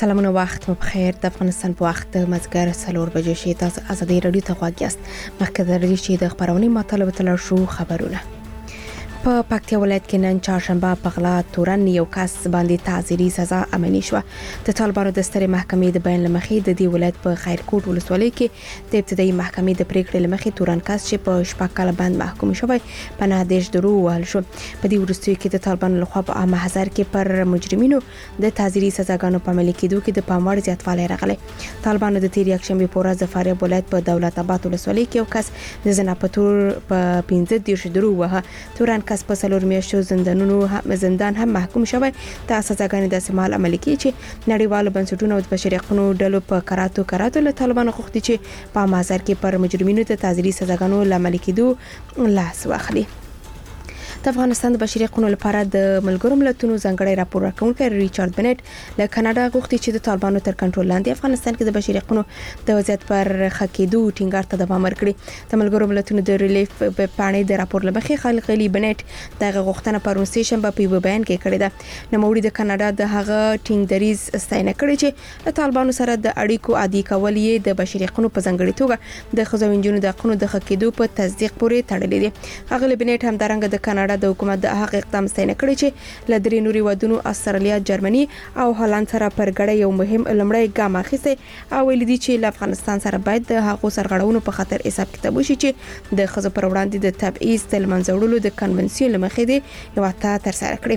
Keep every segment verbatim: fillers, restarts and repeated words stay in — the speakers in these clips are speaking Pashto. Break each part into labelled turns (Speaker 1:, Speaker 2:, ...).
Speaker 1: سلامونه، وخت مو بخیر. د افغانستان په وخت مازګر څلور بجې شي. تاسو ازادي رادیو ته غواړئ یاست. مخکې درې چې د خبرونې مطالبه تل شو خبرونه. په پکتیا ولایت کې نن چهارشنبه په غلا تورن یو کس باندې تعزیري سزا عملي شو. د طالبانو د سترې محکمې د بیان لمخې د دې ولایت په خیرکوټ ولسوالۍ کې د ابتدایي محکمې د پریکړې لمخې تورن کس چې په شپږ کاله باندې محکوم شوی په نه دیش درو وهل شو. په دې وروستیو کې د طالبانو لخوا په عامه هزار کې پر مجرمینو د تعزیري سزاګانو په عملي کېدو کې د پاموړ زیاتوالی راغلی. طالبانو د تیر یکشنبه په ورځ د فاریاب ولایت په دولت آباد ولسوالۍ کې یو کس د زنا په تور په پنځه دیش درو وهه. تورن کس په څلور میاشتو زندانونو هم زندان هم محکوم شوی. دا سزاګانې د استعمال عملي کې چې نړیوالو بنسټونو او د بشري حقوقو ډلو په کراتو کراتو له طالبانو غوښتي چې په مازار کې پر مجرمینو ته تعزیري سزاګانو عملي کېدو لاس واخلي. د افغانستان د بشري حقوقو لپاره د ملګرو ملتونو ځانګړی راپور ورکونکي ریچارډ بنټ له کاناډا غوښتي چې د طالبانو تر کنټرول لاندې افغانستان کې د بشري حقوقو د وضعیت پر خکېدو ټینګار ته دوام ورکړي. د ملګرو ملتونو د ریلیف په پاڼې د راپور لمخې خالق علي بنټ دغه غوښتنه پرون سه شنبه په یو بیان کې کړې ده. نوموړي د کاناډا د هغه ټینګ دریز ستاینه کړې چې د طالبانو سره د اړیکو عادي کول یې د بشري حقوقو په ځانګړي توګه د ښځو او نجونو د حقوقو د خکېدو په تصدیق پورې تړلې دي. هغه بنټ هم درنګ د کاناډا د حکومت د هغه اقدام ستاینه کړی چې له درې نوري ودونو استرالیا، جرمني او هالند سره پر ګډه یو مهم لمړی ګام اخیسته او ویل دي چې له افغانستان سره باید د هغو سرغړونو په خاطر حساب کتاب وشي چې د ښځو پر وړاندې د تبعیض د له منځه وړلو د کنونسیون له مخې دی یو ته ترسره کړي.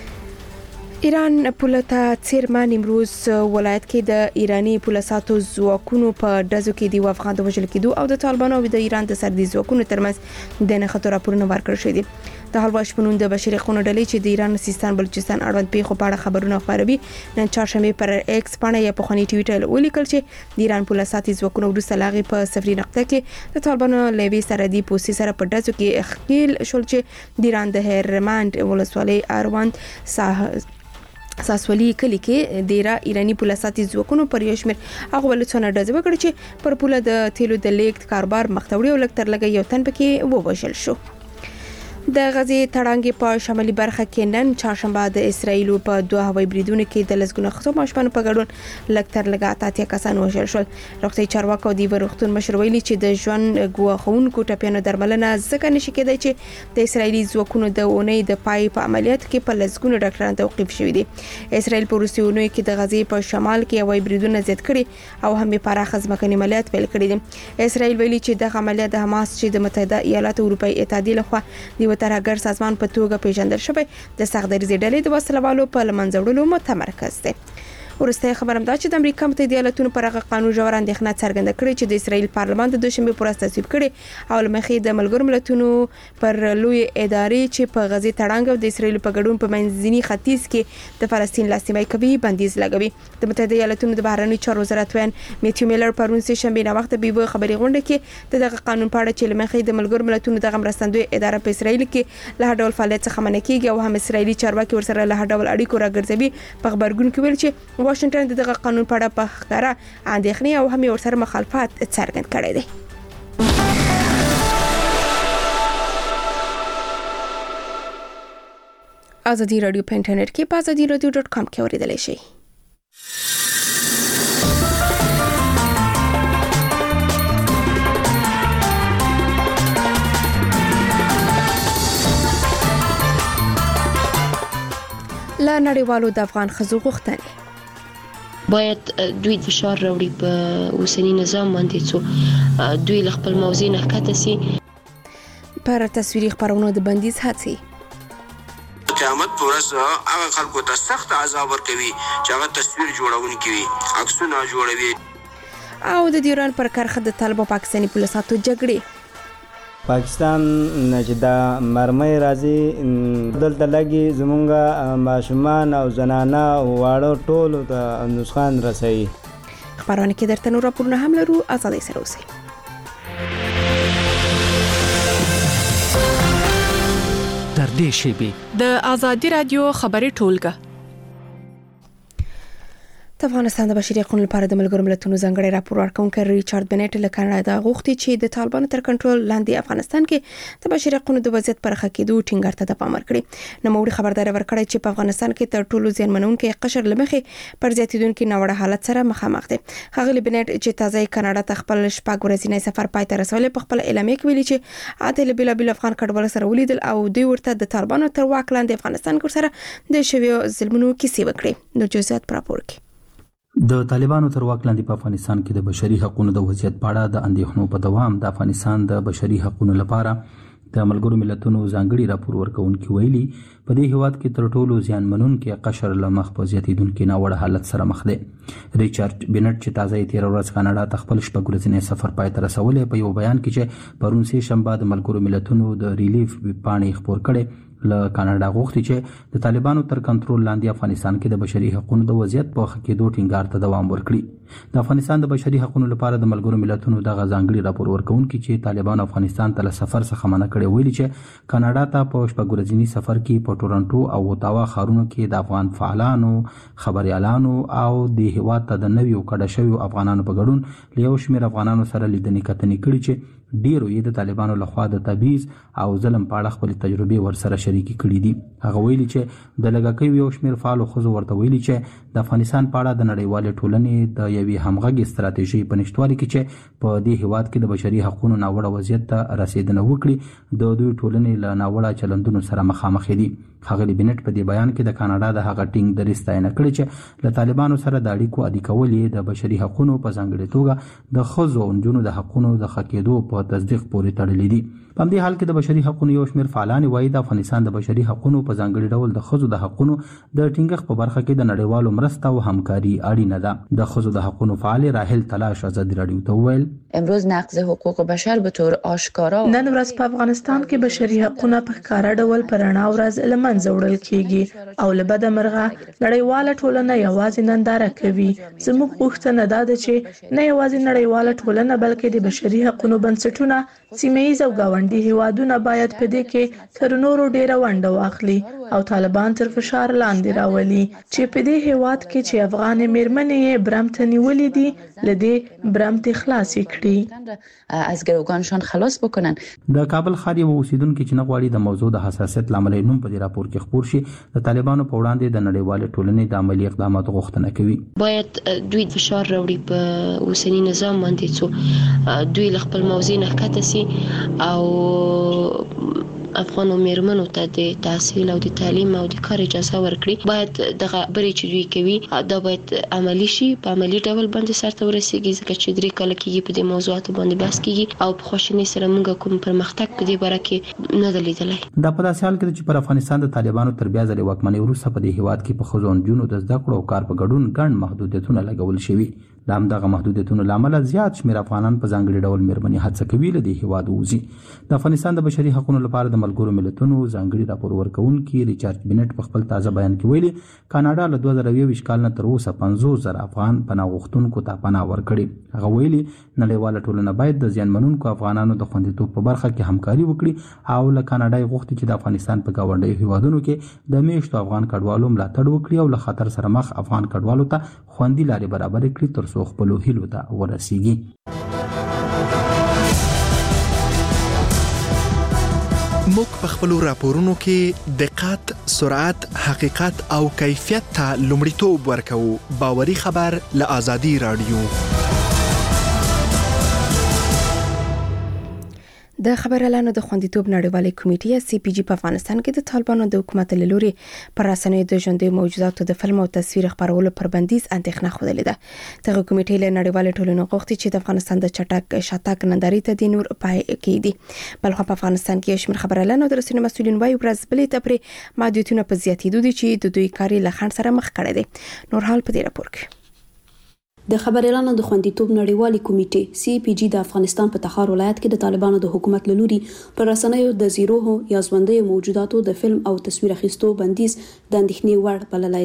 Speaker 1: ایران پولتا څیرمن امروز ولایت کې د ایرانی پولیساتو ځواکونو په دزو کې دی افغان د وژل کېدو او د طالبانو او د ایران د سردي ځواکونو ترمنځ د نښتو راپورونه ورکړل شوي دي. د حلوا شپنون د بشري حقوقو ډلې چې د ایران سیستان بلوچستان اړوند پیښو په اړه خبرونه خپروي نن چهارشنبه پر ایکس باندې یا په خونی ټویټر ولیکل چې د ایران پولیساتي ځواکونو وروسته لاغي په سفري نقطه کې د طالبانو لوي سردي پوسټ سره په دزو کې اخیل شول چې د ایران د هرمند ولسوالۍ اروند ساه ساسولي کلی کې ډیرا ایرانی پولیساتي ځواکونو پر یو شمېر هغه ولڅونه ډزې وکړي چې پر پوله د تیلو د لیکت کاروبار مختوړي او لکتر لګي یو تن پکې ووژل شو. د غزې تړانګې په شمالي برخه کې نن چهارشنبه د اسرایل په دوه هوایي بریدونو کې د لسګونو خصو ماشومان په ګډون لکتر لګا اتیا کسان وژل شول. روغتي چارواکو دی ورختون مشر ویلي چې د ژوند ګواښونکو ټپیانو درملنه ځکه نشي کېدای چې د اسرایلی ځواکونو د اونۍ د پای په عملیات کې په لسګونو ډاکټرانو توقيف شوی دی. اسرایل په روسیونو کې د غزې په شمال کې هوایي بریدونه زیات کړي او هم پراخ ځمکني عملیات پیل کړي دي. اسرایل ویلي چې د عملیات د حماس چې د متحده ایالاتو اروپאי اتحادیه لخوا دی ترهګر سازمان په توګه پیژندل شوی د سختدریزي ډلې د وسلوالو په لمنځوړلو متمرکز دی. ورسته خبرم دا چې د امریکا متحده ایالاتونو پر هغه قانون جوړ اندېښنه څرګنده کړې چې د اسرایل پارلمان د دوشنبه پر ورځ تصویب کړي او لمخې د ملګرو ملتونو پر لوی ادارې چې په غزې تړانګ او د اسرایل په ګډون په منځني ختیځ کې د فلسطین لاسنیوي کوي بندیز لګوي. د متحده ایالاتونو د بهرنی چارو وزارت وین میتیو میلر پرون سه شنبه نه وخت به خبري غونډه کې دغه قانون په اړه چې لمخې د ملګرو ملتونو د مرستندوی اداره په اسرایل کې له ډول فعالیت څخه منع کیږي او هم اسرایلی چارواکي ورسره له ډول اړیکو راګرځوي. په خبرګون کې ویل چې واشنگټن دغه قانون په اړه په ښکاره اندېښنې او هم ورسره مخالفت څرګند کړی دی. ازادي رادیو په انټرنیټ کې په ازادي رادیو ډاټ کام کې اوریدلای شئ. لا نړیوالو د افغان ښځو غوښتنې
Speaker 2: باید دوی فشار راوړي په اوسنی نظام باندې څو دوی له خپل موضوع نه ښکته سي.
Speaker 1: پر تصویري خبرونو د بندیز هڅې
Speaker 3: قیامت پر ورځ هغه خلکو ته سخت عذاب ورکوي چې هغه تصویر جوړونکي وي، عکسونه جوړوي.
Speaker 1: او د ایران پر کرخه د طالبانو پاکستاني پولیساتو جګړې
Speaker 4: پاکستان چې دا مرمۍ راځي دلته لګي زمونږه ماشومان او زنانه او واړه ټول ته نسخان رسي.
Speaker 1: خبرونه کې درته نور راپورونه هم لرو. ازادي سره اوسئ.
Speaker 5: تر دې شیبې د ازادي رادیو خبري ټولګه
Speaker 1: د افغانستان د بشري حقوقو لپاره د ملګرو ملتونو ځانګړي راپور ورکونکي ریچارډ بنټ له کاناډا غوښتي چې د طالبانو تر کنټرول لاندې افغانستان کې د بشري حقوقو د وضعیت پر خکېدو ټینګار ته دوام ورکړي. نوموړي خبرداري ورکړې چې په افغانستان کې تر ټولو زیانمنونکي قشر لمخې پر زیاتیدونکو ناوړه حالت سره مخامخ دي. ښاغلي بنټ چې تازه کاناډا ته خپل شپږ ورځنی سفر پای ته رسولې په خپل اعلامیه کې ویلي چې عادل بلا بلا افغان کډوالو سره ولیدل او دوی ورته د طالبانو تر واک لاندې افغانستان کې سره د شویو ظلمونو کیسې وکړي. نو جزئیات پر راپور کې
Speaker 6: د طالبانو تر واک لاندې په افغانستان کې د بشري حقوقو د وضعیت په اړه د اندېښنو په دوام د افغانستان د بشري حقوقو لپاره د ملګرو ملتونو ځانګړي راپور ورکونکي ویلي په دې هیواد کې تر ټولو زیانمنونکي قشر له مخ په زیاتیدونکو ناوړه حالت سره مخ دي. ریچارډ بنټ چې تازه یې تیر ورځ کاناډا ته خپل شپږ ورځنی سفر پای ته رسولې په یو بیان کې چې پرون سه شنبه د ملګرو ملتونو د ریلیف پاڼې خبر کړي له کاناډا غوښتي چې د طالبانو تر کنټرول لاندې افغانستان کې د بشري حقوقو د وضعیت په خکېدو ټینګار ته دوام ورکړي. د افغانستان د بشري حقوقو لپاره د ملګرو ملتونو د ځانګړي راپور ورکونکي چې طالبان افغانستان ته له سفر څخه منع کړي ویلي چې کاناډا ته په شپږ ورځنی سفر کې په ټورنټو او اوتاوا ښارونو کې د افغان فعالانو، خبريالانو او د هیواد ته د نویو کډه شویو افغانانو په ګډون له یو شمېر افغانانو سره لیدنې کتنې کړي چې ډیرو یې د طالبانو لخوا د تبعیض او ظلم په اړه خپل تجربې ورسره شریکې کړي دي. هغه ویلي چې د لږکیو یو شمېر فعالو ښځو ورته ویلي چې د افغانستان په اړه د نړیوالې ټولنې د یوې همغږې ستراتیژۍ په نشتوالي کې چې په دې هیواد کې د بشري حقوقو ناوړه وضعیت ته رسیدنه وکړي د دوی ټولنې له ناوړه چلندونو سره مخامخ دي. ښاغلي بنټ په دې بیان کې د کاناډا د هغه ټینګ دریځ ستاینه کړې چې له طالبانو سره د اړیکو عادي کول یې د بشري حقوقو په ځانګړې توګه د ښځو او نجونو د حقوقو د ښه کېدو په تصدیق پورې تړلې دي. په همدې حال کې د بشري حقوقو یو شمېر فعالان وایي د افغانستان د بشري حقوقو په ځانګړي ډول د ښځو د حقوقو د ټینګښت په برخه کې د نړیوالو مرسته او همکاري اړینه ده. د ښځو د حقوقو فعال راحل تلاش ازادي رادیو ته وویل
Speaker 7: امروز نقض حقوق بشر به طور آشکارا
Speaker 8: نن ورځ په افغانستان کې بشري حقوقونه په ښکاره ډول پر رڼا ورځ له منځه وړل کیږي او له بده مرغه نړیواله ټولنه یوازې ننداره کوي. زموږ غوښتنه ده چې نه یوازې نړیواله ټولنه بلکې د بشري حقوقو بنسټونه سیمه ییز او ګاونډي هیوادونه باید په دې کې تر نورو ډیره ونډه واخلي او طالبان تر فشار لاندې راولي چې په دې هیواد کې چې افغان میرمنې یې برمته نیولې دي لدې برمته خلاص کړي
Speaker 7: از گروگانشان خلاص بکنن.
Speaker 6: د کابل ښار یو اوسیدونکو چې نغواړي د موضوع د حساسیت لامل نوم په دې راپور کې خبر شي د طالبانو په وړاندې د نړیوال ټولنې د عملی اقداماتو غوښتنه کوي.
Speaker 2: باید دوی فشار راوړي په اوسنی نظام باندې څو دوی خپل موضوع نه کته سي او افغان میرمنو ته د تحصیل او د تعلیم او د کار اجازه ورکړي. باید دغه برې چې دوی کوي دا باید عملی شي، په عملی ډول باندې سرته ورسیږي ځکه چې درې کال کېږي په دې موضوعاتو باندې بحث کیږي او په خوشنۍ سره موږ کوم پرمختګ په دې باره کې نه لیدلی.
Speaker 6: دا په داسې حال کې چې پر افغانستان د طالبانو تر بیا ځلې واکمنۍ وروسته په دې هیواد کې په ښځو او نجونو د زده کړو او کار په ګډون ګڼ محدودیتونه لګول شوي. د همدغه محدودیتونو له امله زیات شمېر افغانان په ځانګړي ډول میرمنې هڅه کوي له دې هیواد ووځي. د افغانستان د بشري حقوقو لپاره د ملګرو ملتونو ځانګړي راپور ورکونکي ریچارډ بنټ په خپل تازه بیان کې ویلي کاناډا له دوه زره یوویشت کال نه تر اوسه پنځوس زره افغان پناه غوښتونکو ته پناه ورکړې. هغه ویلي نړیواله ټولنه باید د زیانمنونکو افغانانو د خوندیتوب په برخه کې همکاري وکړي او له کاناډا یې غوښتي چې د افغانستان په ګاونډیو هیوادونو کې د میشتو افغان کډوالو ملاتړ وکړي او له خطر سره مخ افغان کډوالو ته خوندي لارې برابر کړي ترڅو خپلو هیلو ته ورسیږي.
Speaker 5: موږ په خپلو راپورونو کې دقت، سرعت، حقیقت او کیفیت ته لومړیتوب ورکوو. باوري خبر له آزادي رادیو.
Speaker 1: د خبريالانو د خوندیتوب نړیوالې کمیټې سی پی جی په افغانستان کې د طالبانو د حکومت له لوري پر رسنیو د ژوندۍ موجوداتو د فلم او تصویر خپرولو پر بندیز اندېښنه خوده ده. دغه کمیټې له نړیوالې ټولنې غوښتي چې د افغانستان د چټک شاتګ نندارې ته د نور پای کېدي. بلخو په افغانستان کې شمیر خبريالانو د رسنیو مسؤلین وایي ورځ بلې ته پر محدودیتونه په زیاتېدو دي چې د دوی کاري لخن سره مخ کړي دي. نور حال په دې راپور کې
Speaker 9: د خبريالانو د خوندیتوب نړیوالې کمیټې سی پی جی د افغانستان په تخار ولایت کې د طالبانو د حکومت له لوري پر رسنیو د زیروه یا ژوندۍ موجوداتو د فلم او تصویر اخیستو بندیز د اندېښنې وړ بللی دی.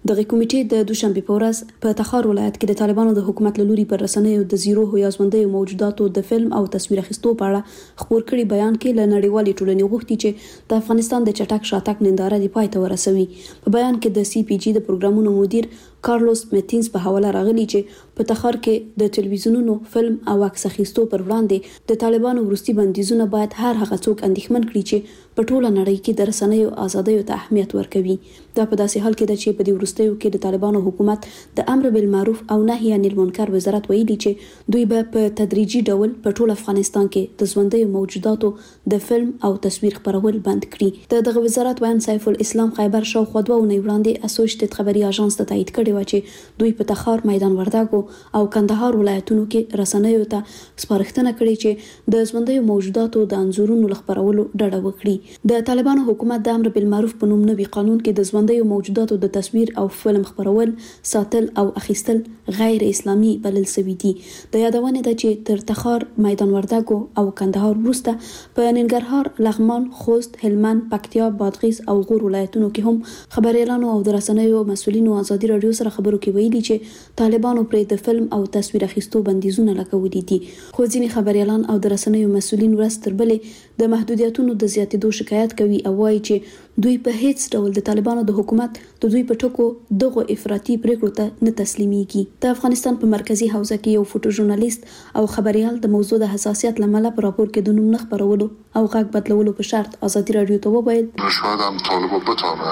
Speaker 9: دغه کمیټې د دوشنبه په ورځ په تخار ولایت کې د طالبانو د حکومت لوري پر رسنیو د زیرو هویا ژوندۍ موجوداتو د فلم او تصویر اخیستو په اړه خبر کړي بیان کې له نړیوالې ټولنې غوښتي چې د افغانستان د چټک شاتګ ننداره دی پای ته ورسوي. په بیان کې د سی پی جی د پروګرامونو مدیر کارلوس میتینز په حواله راغلی چې په تخار کې د ټلویزیونونو فلم او عکس اخیستو پر وړاندې د طالبانو وروستي بندیزونه باید هر هغه څوک اندېښمن کړي چې په ټوله نړۍ کې د رسنیو ازادۍ ته اهمیت ورکوي. دا په داسې حال کې ده چې په دې وروستیو کې د طالبانو حکومت د امر بالمعروف او نهي عن المنکر وزارت ویلي چې دوی به په تدریجي ډول په ټول افغانستان کې د ژوندۍ موجوداتو د فلم او تصویر خپرول بند کړي. د دغه وزارت ویان سیف الاسلام خیبر شاوخوا دوه اونۍ وړاندې اسوسییټډ خبري اژانس ته تایید کړی و چې دوی په تخار، میدان وردګو او کندهار ولایتونو کې رسنیو ته سپارښتنه کړې چې د ژوندۍ موجوداتو د انځورونو خپرولو ډډه وکړي. د طالبانو حکومت د امر بالمعروف په نوم نوي قانون کې د ژوندۍ موجوداتو د تصویر او فلم خپرول، ساتل او اخیستل غیر اسلامي بلل شوی دي. د یادونه ده چې تر تخار، میدان وردګو او کندهار وروسته په ننګرهار، لغمان، خوست، هلمند، پکتیا، بادغیس او غور ولایتونو کې هم خبريالانو او د رسنیو مسؤلینو ازادي رادیو سره خبرو کې ویلي چې طالبانو پر د فلم او تصویر اخیستو بندیزونه لګولي دي. خو ځینې خبريالان او د رسنیو مسؤلین ورځ تر بلې د محدودیتونو د زیاتېدو شکایت کوي او وایي چې دوی په هیڅ ډول د طالبانو د حکومت د دوی په ټکو دغه افراطي پریکړو ته نه تسلیميږي. د افغانستان په مرکزی حوزه کې یو فوټو ژورنالیست او خبريال د موضوع د حساسیت لامل په راپور کې د نوم نه خبرولو او غږ بدلولو په شرط ازادي رادیو ته وویل
Speaker 10: شاید هم طالبان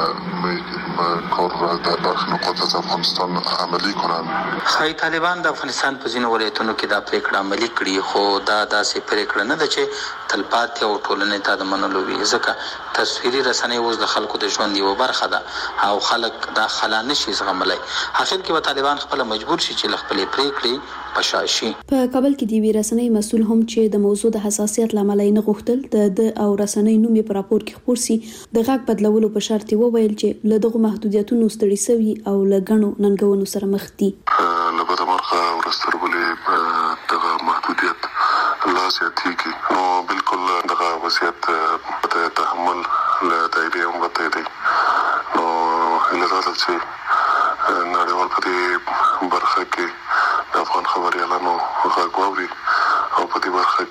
Speaker 10: بتونه کار را در برخی نقاط از افغانستان عملی کنن.
Speaker 11: خای طالبان د افغانستان په ځینو ولایتونو کې دا پریکړه عملي کړي، خو دا داسې پریکړه نه ده چې تلپاتې او ټولنې ته د منلو وي، ځکه تصویري رسنۍ اوس د خلکو د ژوند یوه برخه ده او خلک دا خلا نشي زغملی. اخر کې به طالبان خپل مجبور شي چې خپلې پریکړې پشاشي.
Speaker 9: په کابل کې د وی رسنۍ مسول هم چې د موضوع د حساسیت لامل نه غوښتل د د او رسنۍ نوم په راپور کې خبر سي د غږ بدلولو په شرط وویل چې له دغه محدودیتونو ستړي سوي او لګڼو ننګونو سره مخ دي.
Speaker 10: له بده مرغه ورسترولې دغه محدودیت لا زیاتېږي نو بالکل دغه وضعیت په تحمل له دایره هم وته دي نو هلته چې نړیوال په دې برخه کې د افغان خبريالانو غږ واوري او په دې برخه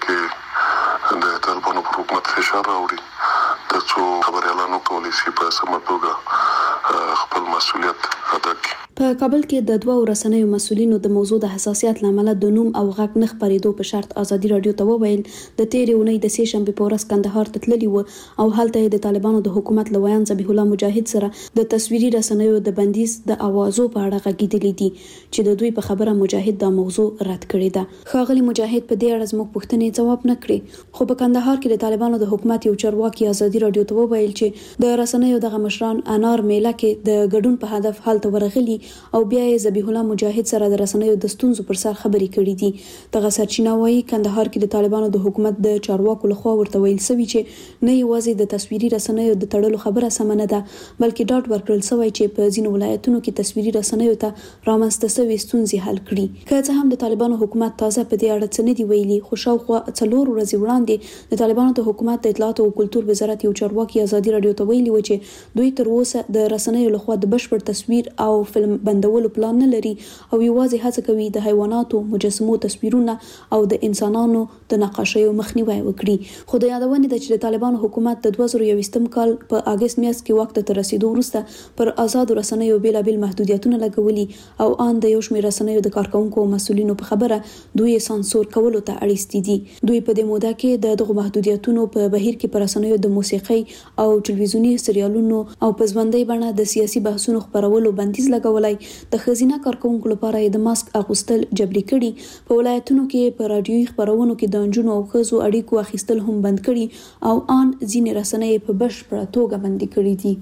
Speaker 10: کې د طالبانو پر حکومت فشار راوړي ترڅو خبريالانو کولی شي په سمه توګه خپل مسؤلیت ادا کړي.
Speaker 9: په کابل کې د دوه رسنیو مسؤلینو د موضوع د حساسیت لامل د نوم او غږ نه خبرېدو په شرط ازادي رادیو ته وویل د تیرې اونۍ د سه شنبه په ورځ کندهار ته تللی و او هلته د طالبانو د حکومت لویان ذبیح الله مجاهد سره د تصویري رسنیو د بندیز د اوازو په اړه غږیدلې دي چې د دوی په خبره مجاهد د موضوع رد کړې ده. ښاغلي مجاهد په دې اړه زموږ پوښتنې ځواب نه کړې، خو په کندهار کې د طالبانو د حکومت یو چارواکي ازادي رادیو ته وویل چې د رسنیو دغه مشران انار میله کې د ګډون په هدف هلته ورغلي او بیا یې ذبیح الله مجاهد سره د رسنیو د ستونزو پر سر خبرې کړې دي. دغه سرچینه وايي کندهار کې د طالبانو د حکومت د چارواکو لخوا ورته ویل شوی چې نه یوازې د تصویري رسنیو د تړلو خبره سم نه ده بلکې ډاډ ورکړل شوی چې په ځینو ولایتونو کې تصویري رسنیو ته رامنځته شوې ستونزې حل کړي. که څه هم د طالبانو حکومت تازه په دې اړه څه نه دی ویلي، خو شاوخوا څلور ورځې وړاندې د طالبانو د حکومت د اطلاعات او کلتور وزارت یو چارواکي ازادي رادیو ته ویلي و چې دوی تر اوسه د رسنیو لخوا د بشپړ تصویر او فلم بندولو پلان نه لري او یوازې هڅه کوي د حیواناتو، مجسمو تصویرونه او د انسانانو د نقاشیو مخنیوي وکړي. خو د یادونه ده چې د طالبانو حکومت د دوه زره یوویشتم کال په اگست میاشت کې وخت ته رسیدو وروسته پر آزاد رسنیو بیلابل محدودیتونه لګولي او ان د یو شمېر رسنیو د کارکونکو او مسؤلینو په خبره دوی سانسور کولو ته اړیستي دي. دوی په دې موده کې د دغه محدودیتونو په بهیر کې پر رسنیو د موسیقي او ټلویزیوني سریالونو او په ژوندۍ بڼه د سیاسي بحثونو خبرولو بندیز لګولای، د خزینه کارکونکو لپاره د ماسک اغوستل جبري کړي، په ولایتونو کې په رادیوي خبرونو کې د انجونو او ښځو اړیکو اخیستل هم بند کړي او ان ځینې رسنۍ په بشپړه توګه بندي کړي دي.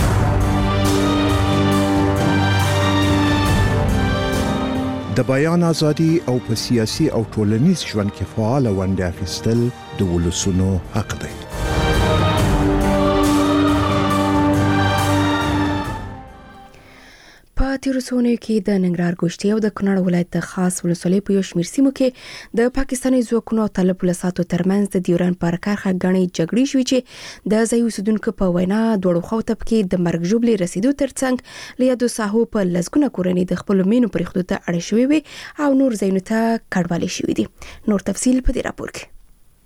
Speaker 12: د بیان ازادي او په سیاسي او ټولنیز ژوند کې فعال ونډه اخیستل د ولسونو حق دی.
Speaker 1: په تیرو سونیو کې د ننګرهار ګوشتي او د کونړ ولایت د خاص ولسوالۍ په یو شمېر سیمو کې د پاکستاني ځواکونو او طالب پولیسو ترمنځ د ډیورن پر کرښه غني جګړې شوې چې د ځای اوسیدونکو په وینا دوړو خو ته کې د مرګ ژوبلې رسیدو ترڅنګ لیادو ساحو په لزګونه کورنۍ د خپل مینو پرېښودو ته اړ شوې وي او نور ځایونو ته کډوالې شوې دي. نور تفصیل په دې راپور کې.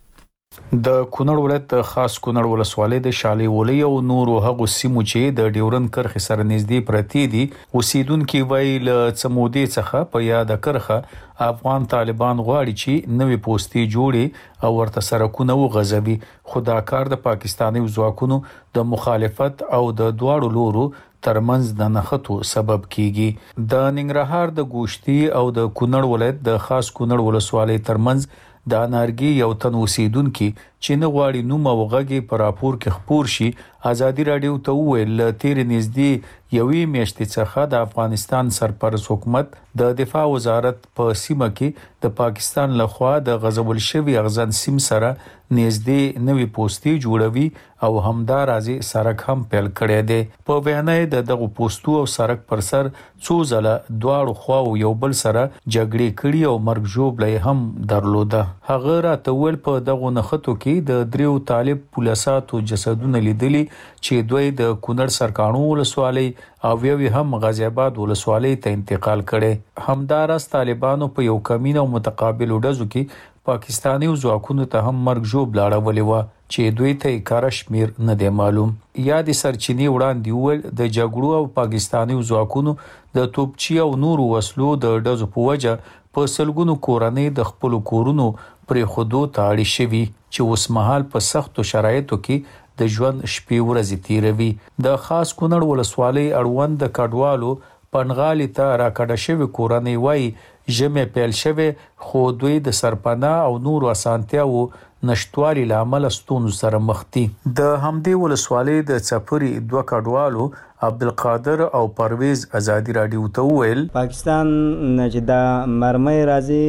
Speaker 13: د کونړ ولایت د خاص کونړ ولسوالۍ د شالي ولي او نورو هغو سیمو چې د ډیورن کرښې سره نږدې پرتی دي اوسیدونکو ویل څمودي څخه په یاد کرښه افغان طالبان غواړي چې نوې پوسټي جوړي او ورته سرکونه وغځوي. خدا کار د پاکستاني ځواکونو د مخالفت او د دواړو لورو ترمنځ د نښتو سبب کیږي. د ننګرهار د ګوشتي او د کونړ ولایت د خاص کونړ ولسوالۍ ترمنځ د انارګي یو تن اوسیدونکو چې نه غواړي نوم او غږی پر راپور کې خبر شي ازادي رادیو ته ویل تیر نږدې یوې میاشتې څخه د افغانستان سرپرست حکومت د دفاع وزارت په سیمه کې د پاکستان لخوا د غزول شوی اغزن سیم سره نږدې نوې پوسټي جوړوي او همدار ازي سرک هم پیل کړی دی. په بیانې د دغه پوسټو او سرک پر سر څو ځله دواړو خواو یو بل سره جګړې کړي او مرګ ژوبلې هم درلوده. هغه راته ول په دغه نښتو کې د دریو طالب پولیساتو جسدونه لیدلي چې دوی د کونړ سرکانو ولسوالۍ او یو هم غازی آباد ولسوالۍ ته انتقال کړي. همدارس طالبانو په یو کمین او متقابل ډزو کې پاکستاني ځواکونو ته هم مرګ ژوب لاړولې و چې دوی ته کار شمیر نه دی معلوم. یا د سرچینی وړاندې ول د جګړو او پاکستاني ځواکونو د توپچی او نورو وسلو د ډزو په وجه په سلګونو کورنۍ د خپل کورونو پرې خودو تاړي شوي چې اوس مهال په سختو شرایطو کې د ژوند شپې ورځې تیروي. د خاص کونړ ولسوالۍ اړوند د کډوالو پنغالي ته راکړه شوی کورنۍ وای جمع پیل شوی خو دوی د سرپناه او نورو اسانتیاو نشټوالي لامل ستونزو سره مخ دي. د همدې ولسوالۍ د چپري دوه کډوالو عبدالقادر او پرویز ازادي رادیو ته ویل
Speaker 4: پاکستان چې دا مرمۍ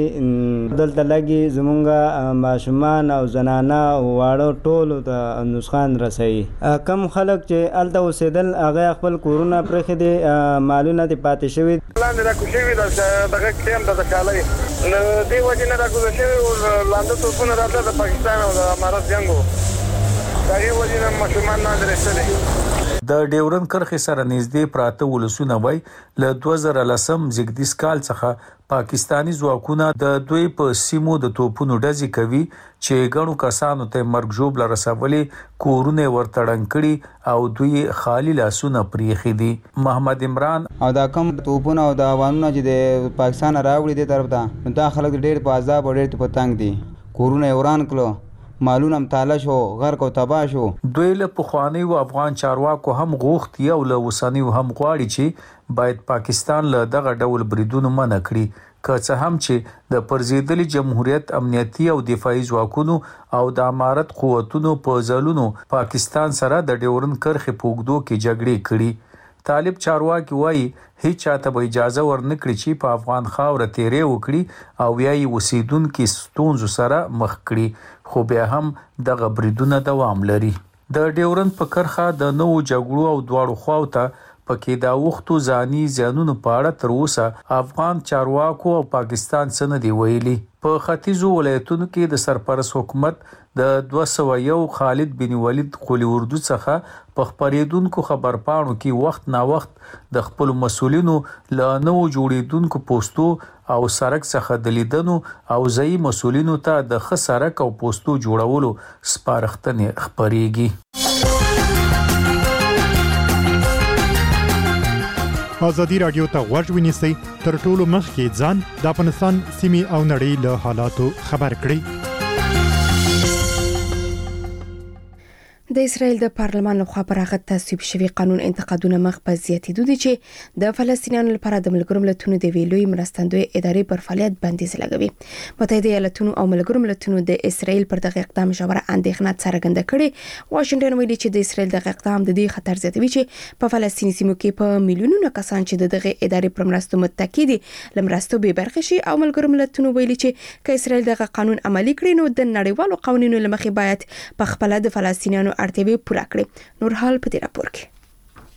Speaker 4: راځي دلته لګي زمونږه ماشومان او زنانه او واړو ټول ته نسخان رسي. کم خلک چې الته اوسېدل هغه خپل کورونه پرخې دي مالونه دي پاتې شوی
Speaker 14: لاندې را کوشي دغه کیم د شالۍ دی وجه نه را کوشي لاندې توپونه راځي د پاکستان او د امارات جنگو دغه وجه نه ماشومان نه درېستلي.
Speaker 13: د ډیورن کرښې سره نږدې پراته ولسونه وای له دوه زره لسم زګدیس کال څخه پاکستاني ځواکونه د دوی په سیمو د توپونو ډزې کوي چې ګڼو کسانو ته مرګ ژوبله رسولې کورونه ورتړن کړي او دوی خالی لاسونه پریخي دي. محمد عمران
Speaker 15: او دا کم توپونه او دا وانونه چې د پاکستان راوړي دي طرف ته دا خلک ډېر په عذاب او ډېر په تنګ دي. کورونه وران کړو مالونه متاله شو غرق او تباه شو.
Speaker 13: دوی له پخوانی او افغان چارواکو هم غوښتي او له وسنی هم غواړي چې باید پاکستان له دغه ډول بریدونو منع کړي که څه هم چې د پرزیدلي جمهوریت امنیتي او دفاعي ځواکونو او د امارت قوتونو په ځلونو پاکستان سره د ډیورن کرښې په اوږدو کې جګړې کړي. طالب چارواکي وایي هیڅ چاته به اجازه ورنکړي چې په افغان خاوره تیرې وکړي او یا یې اوسیدونکو ستونزو سره مخ کړي خو بیا هم دغه بریدونه دوام لري. د ډیورن په کرښه د نوو جګړو او دواړو خواو ته پکې دا وختو ځاني ځانونو په اړه تر اوسه افغان چارواکو او پاکستان څخه نه دی ویلي. په ختیځو ولایتونو کې د سرپرست حکومت د دوه سوه یو خالد بن ولید قلی اردو څخه په خبرېدونکو خبرپاڼو کې وخت نا وخت د خپل مسولینو له نو جوړیدونکو پوسټو او سرک څخه د لیدنو او ځای مسولینو ته د ښه سرک او پوسټو جوړولو سپارښتنې خبرېږي.
Speaker 16: ازادي رادیو ته غوږ ونیسئ تر ټولو مخکې ځان د افغانستان سیمې او نړۍ له حالاتو خبر کړئ.
Speaker 1: د اسرائیل د پارلمان لخوا پر هغه تصویب شوی قانون انتقادونه مخ په زیاتېدو دي چې د فلسطینیانو لپاره د ملګرو ملتونو د ویلوي مرستندوی ادارې پر فعالیت بندیز لګوي. متحده ایالاتونو او ملګرو ملتونو د اسرائیل پر دغه اقدام ژوره اندېښنه څرګنده کړې. واشنگټن ویلي چې د اسرائیل دغه اقدام د دې خطر زیاتوي چې په فلسطیني سیمو کې په میلیونونو کسان چې دغه ادارې پر مرستو متکی دي لمرستو به برخه شي او ملګرو ملتونو ویلي چې که اسرائیل دغه قانون عملي کړي نو د نړیوالو قوانینو لمخې باید په خپل د فلسطینیانو اړتیاوې پوره کړي. نور حال په دې راپور کې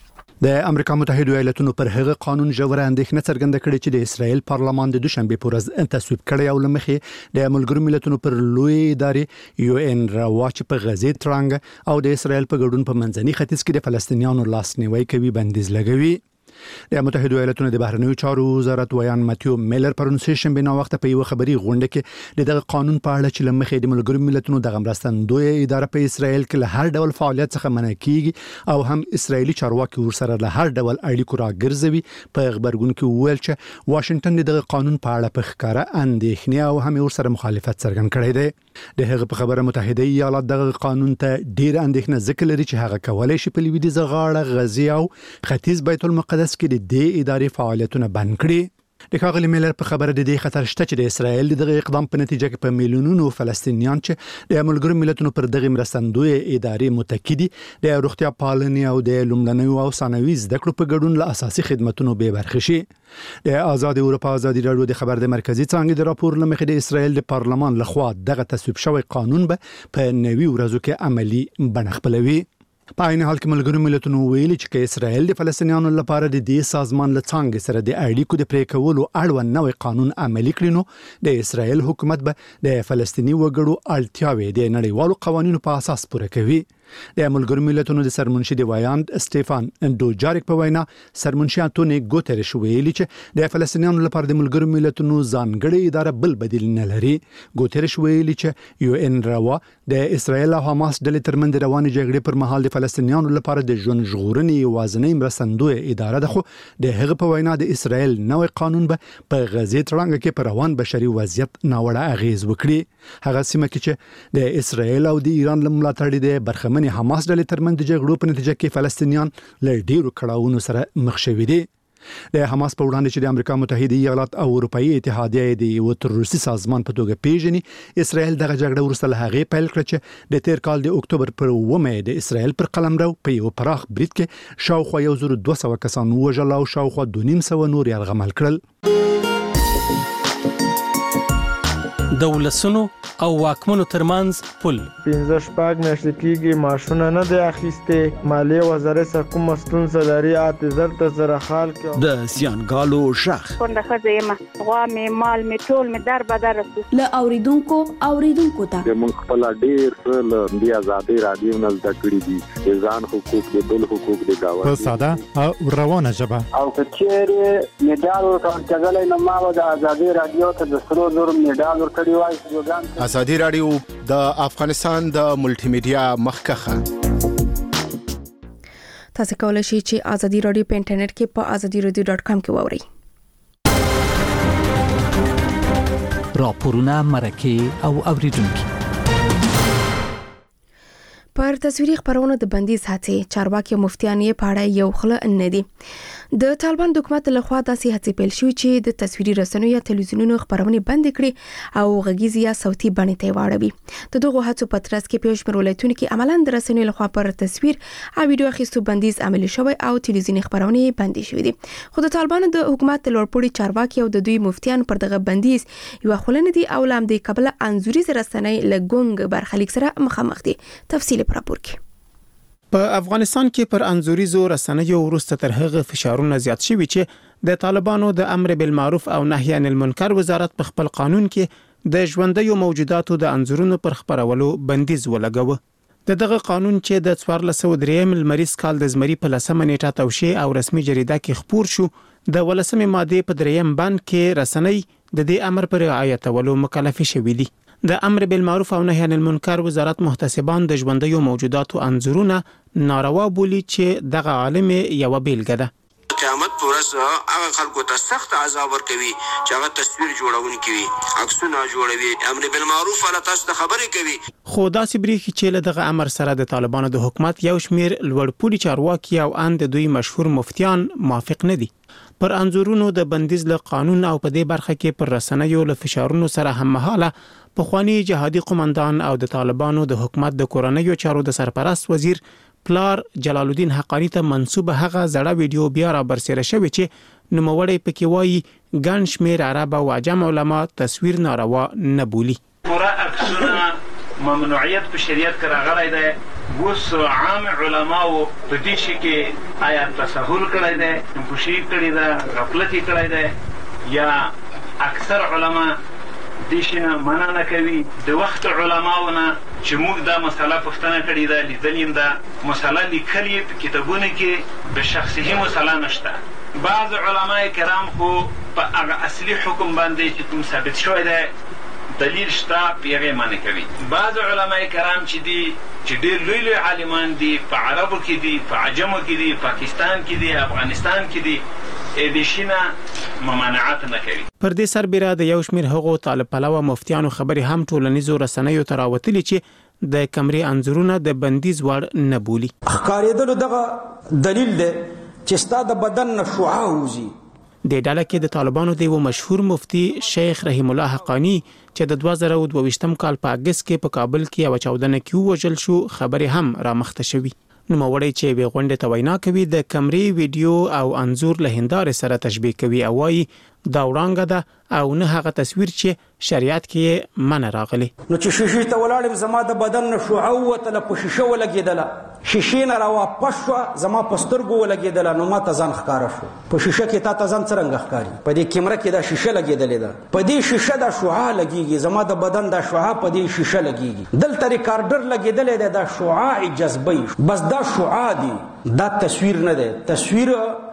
Speaker 17: د امریکا متحده ایالاتونو پر هغه قانون ژوره اندېښنه څرګنده کړې چې د اسرائیل پارلمان د دوشنبه په ورځ تصویب کړی او لمخې د ملګرو ملتونو پر لوی ادارې یو ان راواچ په غزې ترانګ او د اسرائیل په ګډون په منځني ختیځ کې د فلسطینیانو لاسنیوي کوي بندیز لګوي. د متحده ایالاتونو د بهرنیو چارو وزارت ویان ماتیو میلر پرون سه شنبه نو وخت په یو خبري غونډه کې د دغه قانون په اړه چې لمخې د ملګرو ملتونو د غمرستندوی اداره په اسرائیل کې له هر ډول فعالیت څخه منع کیږي او هم اسرایلی چارواکي ورسره له هر ډول اړیکو راګرځوي. په خبرګون کې ویل چې واشنگټن دغه قانون په اړه په ښکارا اندېښنه او هم ورسره مخالفت څرګند کړی دی. د هغه په خبره متحده ایالات دغه قانون ته ډیر اندېښنه ذکر لري چې هغه کولای شي په لویدیځ غاړه غزې او ختیځ بیت المقدس کې د دې ادارې فعالیتونه بند کړي. د ښاغلي میلر په خبره د دې خطر شته چې د اسرائیل دغه اقدام په نتیجه کې په میلیونونو فلسطینیان چې د ملګرو ملتونو پر دغه مرستندوی ادارې متکی دي د روغتیا پالنې او د لومړنیو او ثانوي زده کړو په ګډون له اساسي خدماتو به برخه شي. د آزاد اروپا ازادي راډیو د خبر د مرکزی څانګې د راپور لمخې د اسرائیل د پارلمان لخوا دغه تصویب شوی قانون به په نوي ورځو کې عملی بڼه خپلوي. په عین حال کې ملګرو ملتونو ویلي چې اسرائیل د فلسطینیانو لپاره د دې سازمان له څنګه سره د اړیکو د پرې کولو اړوند نوې قانون عملي کړي نو د اسرائیل حکومت به د فلسطیني وګړو اړتیاوې د نړیوالو قوانینو په اساس پوره کوي. د ملګرو ملتونو د سرمنشي د ویاند سټيفان دوجاریک په وینا سرمنشي انټونی ګوتریش ویلي چې د فلسطینیانو لپاره د ملګرو ملتونو ځانګړي اداره بل بدیل نه لري. ګوتریش ویلي چې یو ان راوا د اسرائیل او حماس ډلې ترمنځ روانې جګړې پر مهال د فلسطینیانو لپاره د ژوند ژغورنې یوازینۍ مرستندوی اداره ده، خو د هغه په وینا د اسرائیل نوې قانون به په غزې تړانګ کې پر روان بشري وضعیت ناوړه اغیز وکړي. هغه سیمه کې چې د اسرائیل او د ایران لملاتړ دي برخمن حماس ډلې ترمنځ د جګړو په نتیجه کې فلسطینیان له ډیرو کړاوونو سره مخ شوي دي. د حماس په وړاندې چې د امریکا متحده ایالات او اروپאי اتحادیه د یو تروریستي سازمان په توګه پیژني، اسرائیل دغه جګړه ورسره له هغه پیل کړ چې د تیر کال د اکتوبر پر اومه د اسرائیل پر قلمرو په یو پراخ برید کې شاوخوا یو زر دوه سوه کسان وژل او شاوخوا دوه نیم سوه نور یرغمل کړل.
Speaker 18: د ولسونو او واکمنو ترمنځ پل
Speaker 19: پنځه شپږ میاشتې کېږي معاشونه نه دی اخیستې. مالیې وزارت څخه کومه ستونزه لري اته زر ته زره خال کې
Speaker 20: د زیانګالو شخ
Speaker 21: کونډه ښځه یم، غوا مې مال مې ټول مې در بدر رسو.
Speaker 9: له اوریدونکو اوریدونکو ته
Speaker 22: موږ خپل ډیر څه له دې آزادۍ رادیو نه زده کړي دي، د ځان حقوق د بل حقوق د گاونډي
Speaker 16: په ساده او روانه ژبه.
Speaker 23: او کچېره میډال ورکړل کېږي نو ما د آزادۍ رادیو ته د سرو زر میډال ورکړی وای.
Speaker 24: آزادي رادیو د افغانستان د ملټي میډیا مخکخه.
Speaker 1: تاسو کولای شئ چې آزادي رادیو په انټرنیټ کې په آزادي رادیو ډاټ کام کې واورئ.
Speaker 20: راپورونه، مرکه او اوریدونکو
Speaker 1: پر تصویري خبرونو د بندیز هڅې چارواکي مفتیان یې پاړه یو خله نه دي. د طالبان حکومت لخوا داسې هڅې پیل شوې چې د تصویري رسنیو یا تلویزیونونو خبرونه بند کړي او غږیز یا صوتي بڼې ته واړوي. د دغه هڅو په ترڅ کې په شمېر ولایتونو کې عملاً د رسنیو لخوا پر تصویر او ویډیو اخیستو بندیز عملي شوی او تلویزیوني خبرونه بندي شوې دي. خو د طالبان د حکومت لوړپوړي چارواکي او د دوی مفتیان پر دغه بندیز یو خله نه دي او لام د قبل انزوري رسنۍ لګونګ برخلیک سره مخامخ دي. تفصیل پر راپور کې
Speaker 25: په افغانستان کې پر انزوريزو رسنیو وروسته تر هغه فشارونه زیات شوي چې د طالبانو د امر بالمعروف او نهي عن المنکر وزارت په خپل قانون کې د ژوندیو موجوداتو د انزورونو پر خبرولو بندیز ولګاوه. د دغه قانون چې د څوارلس سوه درېیم لمریز کال د زمري په لسمه نیټه توشیح او رسمي جریده کې خپور شو، د ولسمې ماده په درېیم بند کې رسنۍ د دې امر پر رعایتولو مکلف شوي دي. د امر بالمعروف او نهي عن المنکر وزارت محتسبان د ژوندیو موجوداتو انزورونه ناروا بولي چې دغه عالم یو بیلګه ده.
Speaker 3: قیامت پر ورځ هغه خلکو ته سخت عذاب ورکوي چې هغه تصویر جوړونکي وي، عکسونه جوړوي، امر بالمعروف ولا تاسو ته خبرې کوي.
Speaker 25: خو داسې بریښي چې له دغه امر سره د طالبانو د حکومت یو شمیر لوړپوړي چارواکي او ان د دوی مشهور مفتیان موافق نه دي. پر انزورونو د بندیز له قانون او په دې برخه کې پر رسنیو له فشارونو سره هم مهاله پخوانی جهادي قومندان او د طالبانو د حکومت د کورنیو چارو د سرپرست وزیر پلار جلال الدین حقانی ته منسوبه هغه زړه ویډیو بیا را برسېره شوی چې نوموړی پکې وایي ګڼ شمېر عرب او عجم علما تصویر ناروا نه بولي.
Speaker 26: پوره عکسونه
Speaker 2: ممنوعیت په شریعت کې راغلی دی. اوس عام علماو په دې شي کې آیا تساهل کړی دی، نفوشي کړې ده، غفلت یې کړی دی، یا اکثر علما دې شي نه منع نه کوي. د وخت علماو نه چې موږ دا مسله پوښتنه کړې ده، لیدلې ده مسله لیکلې په کتابونو کې، د شخصي مسله نشته. بعض علماء کرام خو په هغه اصلي حکم باندې چې کوم ثابت شوی دی دلیل شته په هغې منع کوي. بعض علماء کرام چې دي چې ډېر لوی لوی عالمان دي، په عربو کې دي، په عجمو کې دي، پاکستان کې دي، افغانستان کې دي، د شي نه ممانعت نه کوي.
Speaker 25: پر دې سربیره د یو شمېر هغو طالب پلوه مفتیانو خبرې هم ټولنیزو رسنیو ته راوتلي چې د کمرې انځورونه د بندیز وړ نه بولي.
Speaker 5: ښکارېدلو دغه دلیل دی چې ستا د بدن نه شعاع وځي.
Speaker 25: د ډله کې د طالبانو د یو مشهور مفتی شیخ رحیم الله حقانی چې د دوه زره او دوه کال په اگست کې په کابل کې یو چاودنه کې وژل شو خبرې هم را مخته شوي. نوموړی چې به غونډه ته وینا کوي د کمرې ویډیو او انځور له هندارې سره تشبیه کوي او وايي دا وړاندې ده او نه هغه تصویر چې شریعت کې منع راغلی.
Speaker 5: نو چې شیشې ته ولاړم زما د بدن نه شعاع وتله، په شیشه ولګېدله، شیشې نه راواپس شوه، زما په سترګو ولګېدله، نو ما ته ځان ښکاره شو. په شیشه کې تا ته ځان څرنګه ښکاري؟ په دې کیمره کې دا شیشه لګېدلې ده، په دې شیشه دا شعاع لګېږي، زما د بدن دا شعاع په دې شیشه لګېږي. دلته ریکارډر لګېدلی دی، دا شعاع جذبوي، بس دا شعاع دی، دا تصویر نه دی. تصویر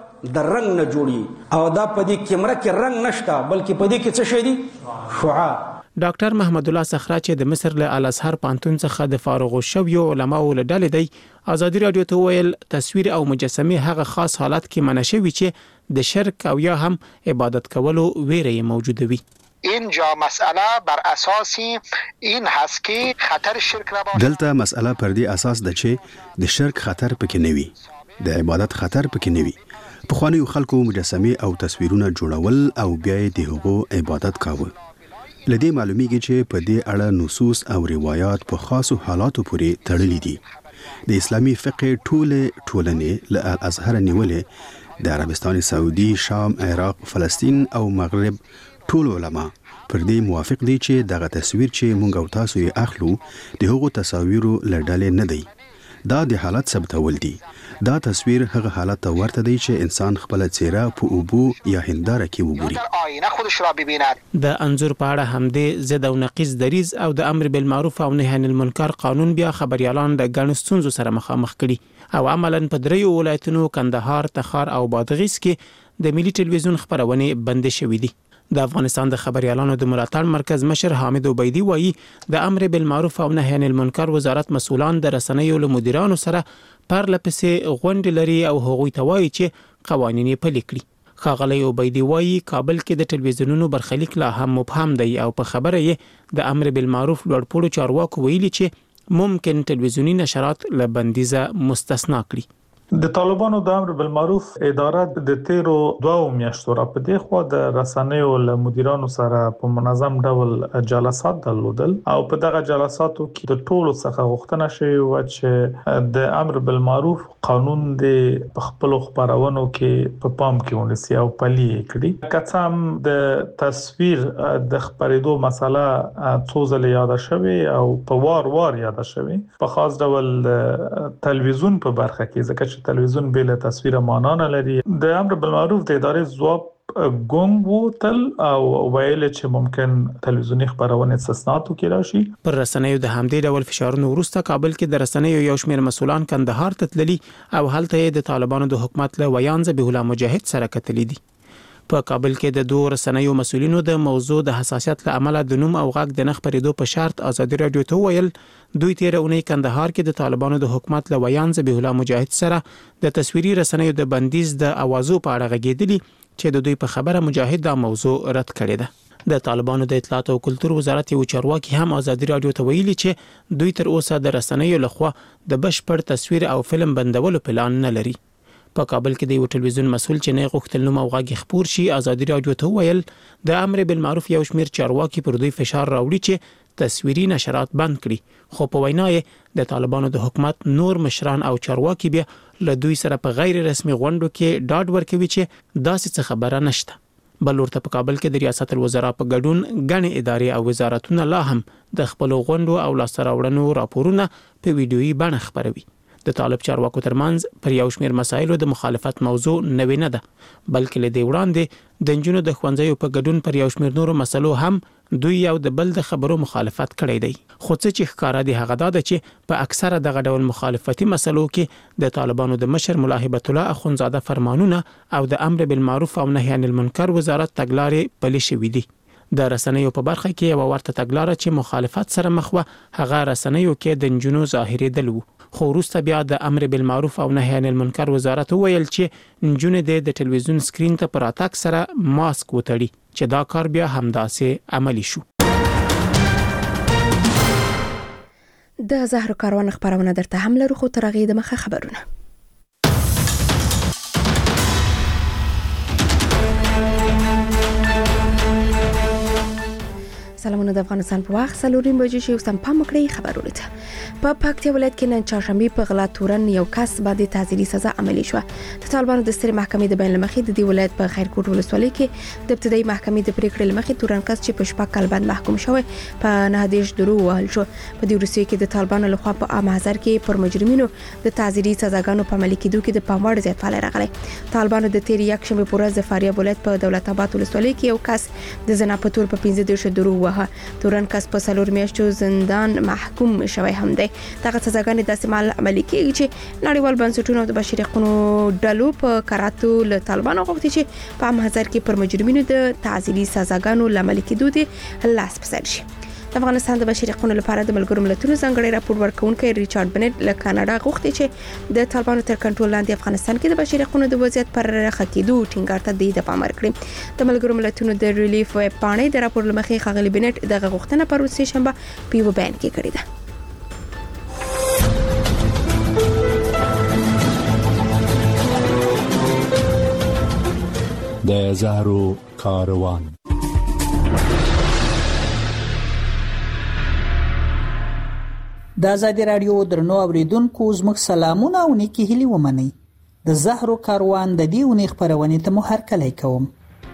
Speaker 5: د رنگ نه جوړي او دا په دې کیمره کې رنگ نشته، بلکې په دې کې څه شی دی؟ شعاع.
Speaker 25: ډاکټر محمد الله صخره چې د مصر له الازهر پانتون څخه د فارغ شویو علماو له ډلې دی، ازادي رادیو ته ویل تصویر او مجسمه هغه خاص حالت کې منع شوی چې د شرک او یا هم عبادت کولو ویره موجوده وي.
Speaker 6: اینجا مسئله بر اساس این هست که خطر شرک را باشه.
Speaker 7: دلته مسئله پر دې اساس ده چې د شرک خطر پکې نه وي، د عبادت خطر پکې نه وي. په خوانیو خلکو مجسمه او تصویرونه جوړول او بیا یې د هغو عبادت کاوه. لدې معلومیږي چې په دې اړه نصوص او روایت په خاصو حالاتو پورې تړلي دي. د اسلامي فقه ټوله ټولنې له الازهر نیولې د عربستان سعودي، شام، عراق، فلسطین او مغرب ټول علما پر دې موافق دي چې دغه تصویر چې مونږ او تاسو یې اخلو د هغو تصاویرو له ډلې نه دی. دا د حالت ثبتول دي. دا تصویر هغه حالت ته ورته دی چې انسان خپل چهره په اوبو یا هنداره کې وګوري.
Speaker 6: آینه خودش را ببیند.
Speaker 25: د انظور په اړه همدې ضد او نقیض دریز او د امر بالمعروف او نهی عن المنکر قانون بیا خبريالان د ګڼو ستونزو سره مخامخ کړي او عملاً په دریو ولایتونو کندهار، تخار او بادغیس کې د ملي ټلویزیون خبرونه بند شوې دي. د افغانستان د خبريالانو د ملاتړ مرکز مشر حامد عبیدی وایي د امر بالمعروف او نهی عن المنکر وزارت مسؤلان د رسنیو له مدیرانو سره پرله پسې غونډې لري او هغوی ته وایي چې قوانین یې پلي کړي. ښاغلی عبیدی وایي کابل کې د ټلویزیونونو برخلیک لا هم مبهم دی او په خبره یې د امر بالمعروف لوړپوړو چارواکو ویلي چې ممکن ټلویزیونی نشرات له بندیزه مستثنا کړي.
Speaker 8: د طالبانو د امر بالمعروف اداره د تیرو دوه میاشتو را په دې خو د رسنیو له مدیرانو سره په منظم ډول جلسات درلودل او په دغه جلساتو کې د ټولو څخه غوښتنه شوې و چې د امر بالمعروف قانون د خپل خبرونو کې په پام کې ونیسي او پلي کړي. که هم د تصویر د خبرېدو مسله څو ځله یاد شوه او په وار وار یاد شوه په خاص ډول تلویزیون په برخه کې ځکه تلویزیون بل تصویر معنا نه لري. د امر بالمعروف د ادارې ځواب ګونګ وو تل او ویل چې ممکن تلویزیونی خبرونه استثناءاتو کې راشي.
Speaker 25: پر رسنیو د همدې ډول فشارونو وروسته کابل کې د رسنیو یو شمېر مسؤلان کندهار ته تللي او هلته د طالبانو د حکومت له ویان ذبیح الله مجاهد سره کتلي دي. په کابل کې د دوه رسنیو مسؤلینو د موضوع د حساسیت له امله د نوم او غږ د نه خبرېدو په شرط ازادي رادیو ته ویل دوی تیر اونۍ کندهار کې د طالبانو د حکومت له ویان ذبیح الله مجاهد سره د تصویري رسنیو د بندیز د اوازو په اړه غږېدلي چې د دوی په خبره مجاهد دا موضوع رد کړې ده. د طالبانو د اطلاعات او کلتور وزارت یو چارواکي هم ازادي رادیو ته ویلي چې دوی تر اوسه د رسنیو لخوا د بشپړ تصویر او فلم بندولو پلان نه لري. په کابل کې د یو ټلویزیون مسؤل چې نه غوښتل نوم او غږ خبر شي ازادي رادیو ته ویل د امر بالمعروف یو شمېر چارواکي پر دوی فشار راوړي چې تصویري نشرات بند کړي، خو په وینا یې د طالبانو د حکومت نور مشران او چارواکي بیا له دوی سره په غیر رسمي غونډو کې ډاډ ورکوي چې داسې څه خبره نشته. بل ورته په کابل کې د ریاست الوزرا په ګډون غني ادارې او وزارتونه لا هم د خپل غونډو او لاسراوړنو راپورونه په ویډیويي بڼه خبروي. د طالب چارواکو ترمنځ پر یو شمېر مسایلو د مخالفت موضوع نوې نه ده، بلکې له دې وړاندې د نجونو د ښوونځیو په ګډون پر یو شمېر نورو مسلو هم دوی یو د بل د خبرو مخالفت کړی دی. خو څه چې ښکارا دی هغه دا ده چې په اکثره دغه ډول مخالفتي مسلو کې د طالبانو د مشر ملا هبت الله اخونزاده فرمانونه او د امر بالمعروف او نهي عن المنکر وزارت تګلارې پلي شوې دي. د رسنیو په برخه کې یو ورته تګلاره چې مخالفت سره مخ و هغه رسنیو کې د نجونو ظاهري دل وو. خو وروسته بیا د امر بالمعروف او نهي عن المنکر وزارت وویل چې نجونې د ټلویزیون سکرین ته پر اتاک سره ماسک وتړي چې دا کار بیا همداسې عملی شو.
Speaker 1: د زهرو کاروان خبرونه درته هم لرو، خو تر هغې دمخه خبرونه. سلامونه د افغانستان په وخت څلوریم بجې شي. اوس هم پام وکړئ خبرونه ته. په پکتیا ولایت کې نن چهارشنبه په غلا تورن یو کس باندې تعزیري سزا عملي شوه. د طالبانو د سترې محکمې د بیان لمخې د دې ولایت په خیرکوټ ولسوالۍ کې د ابتدایي محکمې د پریکړې لمخې تورن کس چې په شپږ کال باندې محکوم شوی په نه دیش درو وهل شو. په دې وروستیو کې د طالبانو لخوا په عام حاضر کې پر مجرمینو د تعزیري سزاګانو په عملي کېدو کې د پاموړ زیاتوالی راغلی. طالبانو د تیر یک شنبه په ورځ د فاریاب ولایت په دولت آباد ولسوالۍ کې یو کس د زنا په تور په پنځه دیش درو وهه. تورن کس په څلور میاشتو زندان محکوم شوی هم دی. دغه سزاګانې داسې مال عملي کېږي چې نړیوال بنسټونه د بشري حقوقو ډلو په کراتو له طالبانو غوښتي چې په عام حاضر کې پر مجرمینو د تعزیري سزاګانو عملي کېدو دي لاس پسر شي. د افغانستان د بشري حقوقو لپاره د ملګرو ملتونو ځانګړي راپور ورکونکي ریچارډ بنټ له کاناډا غوښتي چې د طالبانو تر کنټرول لاندې افغانستان کې د بشري حقوقو د وضعیت پر ښه کېدو ټینګار ته د پام ورکړي. د ملګرو ملتونو د ریلیف ویب پاڼې د راپور لمخې ښاغلي بنټ دغه غوښتنه پر ورځ شنبه په یو بیان کې کړې ده.
Speaker 4: د زهرو کاروان.
Speaker 10: د آزادي رادیو درنو اوریدونکو زموږ سلامونه او نیکی هیلې ومنئ. د زهرو کاروان د دې اونۍ خپرونې ته مو هرکلی کوم.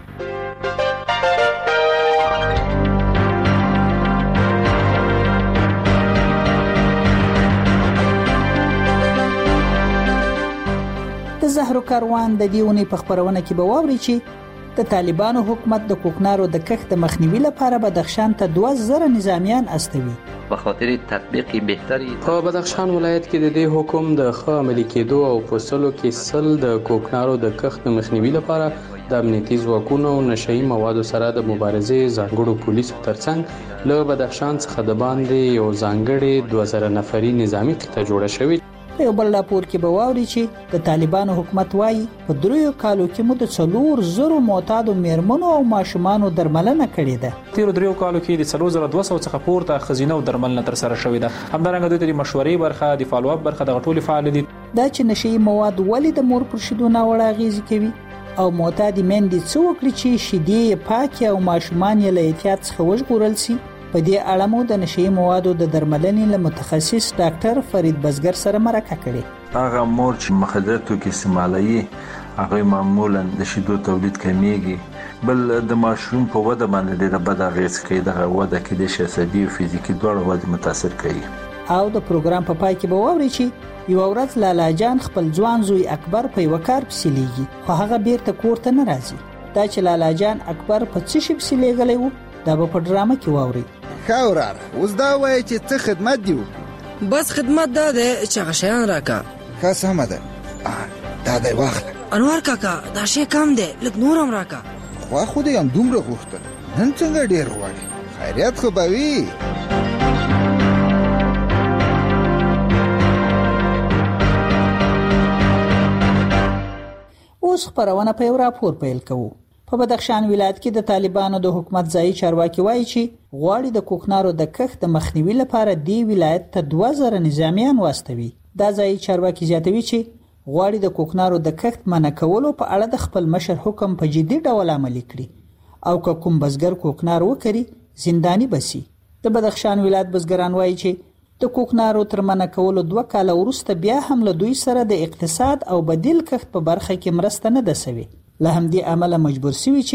Speaker 10: د زهرو کاروان د دې اونۍ په خپرونه کې به واورئ چې د طالبانو حکومت د کوکنارو د کښت د مخنیوي لپاره بدخشان ته دوه زره نظامیان استوي.
Speaker 11: به خاطر تطبیق بهتري
Speaker 12: په بدخشان ولایت کې د دې حکم د ښه عملي کېدو او فصلو کې سل د کوکنارو د کښت د مخنیوي لپاره د امنیتي ځواکونو او نشئی موادو سره د مبارزې ځانګړو پولیسو ترڅنګ له بدخشان څخه د باندې یو ځانګړي دوه زره نفري نظامی قطعه جوړه شوې.
Speaker 10: په یو بل راپور کې به واوري چې د طالبانو حکومت وایي په دریو کالو کې مو د څلور زرو معتادو میرمنو او ماشومانو درملنه کړې ده.
Speaker 14: تیر دریو کالو کې د څلور زره دوه سوه څخه پورته خزینه او درملنه تر سره شوې ده. همدارنګه دوی د مشورې برخه د فالو اپ برخه د غټولې فعال دي.
Speaker 10: دا چې نشئی مواد ولې د مور پر شیدو ناوړه اغیزې کوي او معتاد میندې څه وکړي چې شیدې پاکي او ماشومان یې له احتیاط څخه وژغورل شي. په دې اړه مو د نشئی موادو د درملنې له متخصص ډاکټر فرید بزګر سره مرکه کړې.
Speaker 26: هغه مور چې مخدره توکي استعمالوي هغه معمولا د شیدو تولید کمیږي، بل د ماشوم په وده باندې ډېره بد اغېز کوي. دغه وده کې د عصبي او فزیکي دواړو وده متاثر کوي.
Speaker 10: او د پروګرام په پای کې به واورئ چې یو ورځ لالا جان خپل ځوان زوی اکبر په یو کار پسې لیږي، خو هغه بیرته کور ته نه راځي. دا چې لالا جان اکبر په څه شي پسې لیږلی وو دا به په ډرامه کې واورئ.
Speaker 27: خاورار اوس دا وایي چې څه خدمت دی؟
Speaker 28: بس خدمت دا دی چې هغه شیان راکا.
Speaker 27: ښه سمه ده، دا دی واخله.
Speaker 28: انوار کاکا دا شی کم دی، لږ نور هم راکا.
Speaker 27: خوا خو دې هم دومره غوښتل، نن څنګه ډېر غواړي؟ خیریت خو به وي.
Speaker 10: اوس خبرونه په یو راپور پیل کوو. په بدخشان ولایت کې د طالبانو د حکومت ځایي چارواکي وایي چې غواړي د کوکنارو د کښت د مخنیوي لپاره دی ولایت ته دوه زره نظامیان واستوي. دا ځایي چارواکي زیاتوي چې غواړي د کوکنارو د کښت منع کولو په اړه د خپل مشر حکم په جدي ډول عملي کړي او که کوم بزګر کوکنار وکړي زنداني بسي. د بدخشان ولایت بزګران وایي چې د کوکنارو تر منع کولو دوه کاله وروسته بیا هم له دوی سره د اقتصاد او بدیل کښت په برخه کې مرسته نه ده سوې. له همدې عمله مجبور شوي چې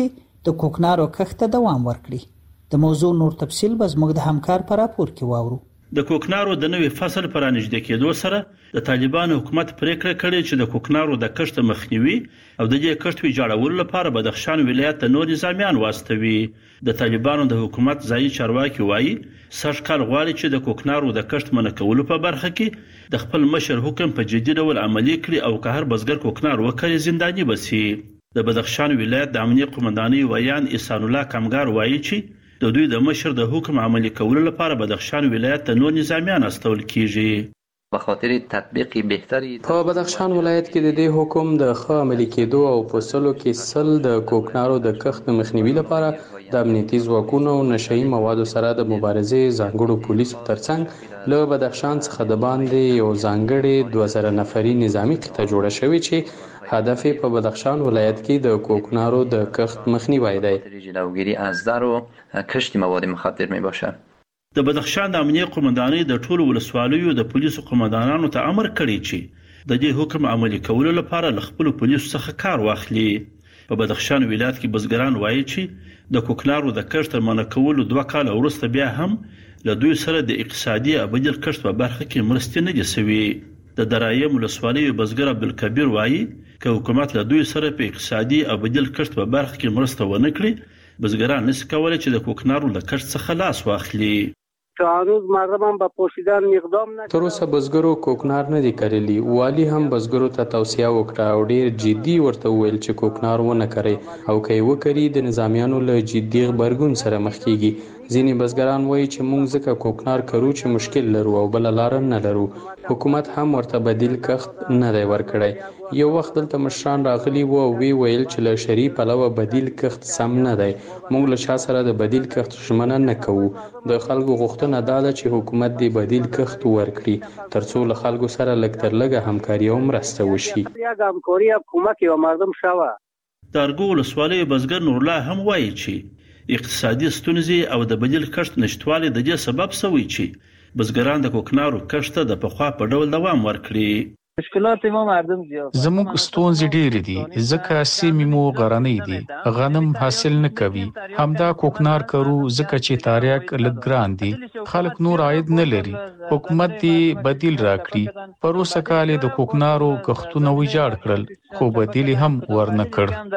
Speaker 10: د کوکنارو کښت ته دوام ورکړي. د موضوع نور تفصیل به زموږ د همکار په راپور کې واورو.
Speaker 9: د کوکنارو د نوې فصل پر نږدې کېدو سره د طالبانو حکومت پریکړه کړې چې د کوکنارو د کښت مخنیوي او د دې کښت ویجاړولو لپاره بدخشان ولایت ته نور نظامیان واستوي. د طالبانو د حکومت ځایي چارواکي وایي سږ کال غواړي چې د کوکنارو د کښت منع کولو په برخه کې د خپل مشر حکم په جدي ډول عملي کړي او که هر بزګر کوکنار وکړي زنداني بسي. د بدخشان ولایت د امنیه قومندانۍ ویان احسان الله کمګار وایي چې د دوی د مشر د حکم عملي کولو لپاره بدخشان ولایت ته نور نظامیان استول کیږي.
Speaker 11: به خاطر تطبیق بهتری
Speaker 12: په بدخشان ولایت کې د دې حکم د ښه عملي کېدو او په سلو کې سل د کوکنارو د کښت مخنیوي لپاره د امنیتي ځواکونو او نشهیي موادو سره د مبارزې ځانګړو پولیسو ترڅنګ له بدخشان څخه د باندې یو ځانګړی دوه زره نفري نظامی قطعه جوړه شوې چې هدف په بدخشان ولایت کې د کوکنارو د کښت مخنیوی دی.
Speaker 11: جلوگیری از در و کشت مواد مخدر می باشد.
Speaker 9: د بدخشان د امنیه قومندانۍ د ټولو ولسوالیو د پولیسو قومندانانو ته امر کړی چې د دې حکم عملي کولو لپاره له خپل پولیسو څخه کار واخلي. په بدخشان ولایت کې بزګران وایي چې د کوکنارو د کښت منع کولو دوه کال وروسته بیا هم له دوی سره د اقتصادي ابدیل کښت په برخه کې مرستې نه دي سوي. د درایم ولسوالۍ بزګر عبدالکبیر وایي که حکومت له دوی سره په اقتصادي ابدیل کښت په برخه کې مرسته ونه کړي بزګران نشي کولای چې د کوکنارو له کښت څخه لاس واخلي.
Speaker 23: تا هنوز مردم هم به پوشیدن اقدام نکردن.
Speaker 12: تر اوسه بزګرو کوکنار نه دي کرلی. والی هم بزګرو ته توصیه وکړه او ډیر جدي ورته ویل چې کوکنار ونه کوي او که یې وکړي د نظامیانو له جدي غبرګون سره مخ کیږي. ځینې بزګران وایي چې موږ ځکه کوکنار کرو چې مشکل لرو او بل لار نه لرو. حکومت هم ورته بدیل کښت نه دی ورکړی. یو وخت دلته مشران راغلي وو او وی ویل چې له شری پلوه بدیل کښت سم نه دی. موږ له شا سره د بدیل کښت ژمنه نه کوو. د خلکو غوښتنه دا ده چې حکومت دې بدیل کښت ورکړي ترڅو له خلکو سره لږ تر لږه همکاري او مرسته وشي.
Speaker 23: یک همکاری حکومت او مردم شوه.
Speaker 9: د ارګو ولسوالۍ بزګر نورالله هم وایي چې اقتصادي ستونزې او د بدیل کښت نشټوالی د دې سبب شوی چې بزګران د کوکنارو کښت ته د پخوا په ډول دوام ورکړي.
Speaker 23: مشکلات ما مردم زیات.
Speaker 13: زموږ ستونزې ډېرې دي ځکه سیمې مو غرنۍ دي. غنم حاصل نه کوي. همدا کوکنار کرو ځکه چې تاریاک لږ ګران دي. خلک نور عاید نه لري. حکومت دې بدیل راکړي. پر اوسه کال د کوکنارو کښتونه ویجاړ کړل خو بدیل هم ورنه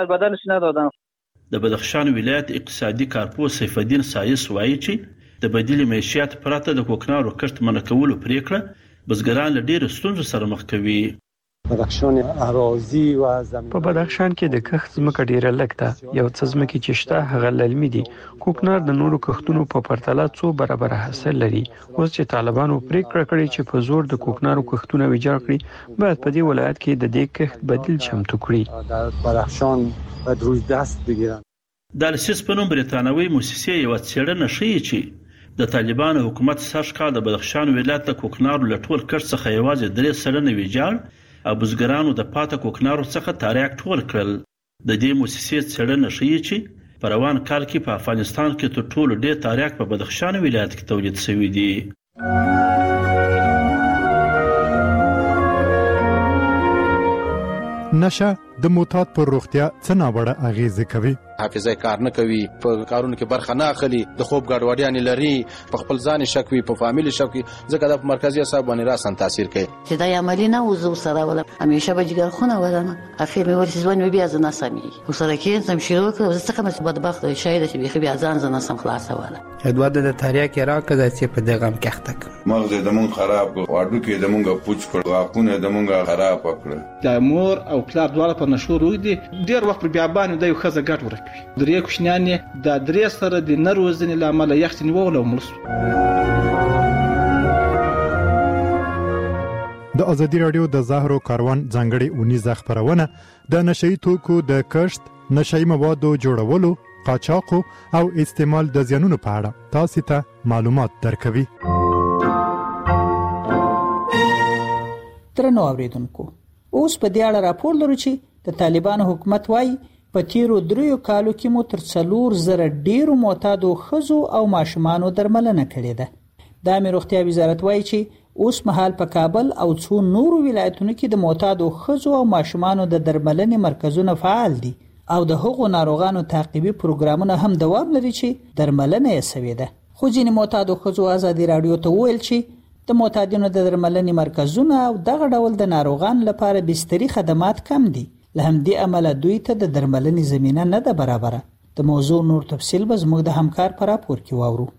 Speaker 13: کړ.
Speaker 9: د بدخشان ولایت اقتصادي کارپوه سیف الدین سایس وایي چې د بدیل معیشت پرته د کوکنارو کښت منع کولو پریکړه بزګران له ډېرو ستونزو سره مخ کوي.
Speaker 15: بدخشان اراضی و زمین
Speaker 17: په بدخشان کې د کښت ځمکه ډیره لږ ده. یو څه ځمکې چې شته هغه للمي دي. کوکنار د نورو کښتونو په پرتله څو برابر حاصل لري. اوس چې طالبانو پریکړه کړې چې په زور د کوکنارو کښتونه ویجاړ کړي باید په دې ولایت کې د دې کښت بدیل چمتو کړي.
Speaker 15: در بدخشان باید روی دست بگیرن.
Speaker 9: د السیس په نوم بریتانوي موسسې یو څېړنه ښیي چې د طالبانو حکومت سږ کال د بدخشان ولایت د کوکنارو له ټول کښت څخه یوازې درې سلنه ویجاړ او بزګرانو د پاته کوکنارو څخه تاریاک ټول کړل. د دې موسسې څېړنه ښیي چې په روان کال کې په افغانستان کې تر ټولو ډېر تاریاک په بدخشان ولایت کې تولید شوی دی.
Speaker 16: نشه د معتاد پر روغتیا څه ناوړه اغیزه کوي.
Speaker 18: حافظه کار نه کوي، په کارونو کې برخه نه اخلي، د خوب ګډوډیان لري، په خپل ځان شک وي، په فامیل شک وي، ځکه د مرکزی اعصاب باندې راسن تاثیر کوي.
Speaker 19: چې دا عملی نه وزو سره ولا همیشه به جګر خونه ولنه اخر مې ورسې ځوان بیا ځنه سمي وسره کې سم شروع کړ څه کوم بدبخت شاید چې بيخي بیا ځان ځنه سم خلاصه ولا
Speaker 21: ادوار د تاریخ کې راکړه چې په دغه مکحتک
Speaker 22: مغز د مون خراب کو واډو کې د مونږه پوچ کړ واقونه د مونږه خراب کړ.
Speaker 29: د مور او پلار دواړه په نشو روي دي ډیر وخت بیا باندې د یو خزه ګټ ورکوي. درې کوشنیان د درې سره د نروزنې لامل یختنی وول او ملس.
Speaker 16: د ازادي رادیو د زهرو کاروان ځانګړي اونیزه خبرونه د نشئی توکو د کښت، نشئی موادو جوړولو، قاچاق او استعمال د زیانونو په اړه تاسو ته معلومات درکوي.
Speaker 10: ترنو اوریدونکو، اوس په دې اړه راپور لرو چې د طالبانو حکومت وايي په تیرو دریو کالو کې مو تر څلور زره ډیرو معتادو ښځو او ماشومانو درملنه کړې ده. د امنیت روغتیا وزارت وايي چې اوس مهال په کابل او څو نورو ولایتونو کې د معتادو ښځو او ماشومانو د درملنې مرکزونه فعال دي او د هغو ناروغانو تعقیبي پروګرامونه هم دوام لري چې درملنه یې سوې ده. خو ځینې معتادو ښځو ازادي راډیو ته وویل چې د معتادینو د درملنې مرکزونه او دغه ډول د ناروغانو لپاره بستري خدمات کم دي. له همدې امله دوی ته د درملنې زمینه نه ده برابره. د موضوع نور تفصیل به زموږ د همکار په راپور کې واورو.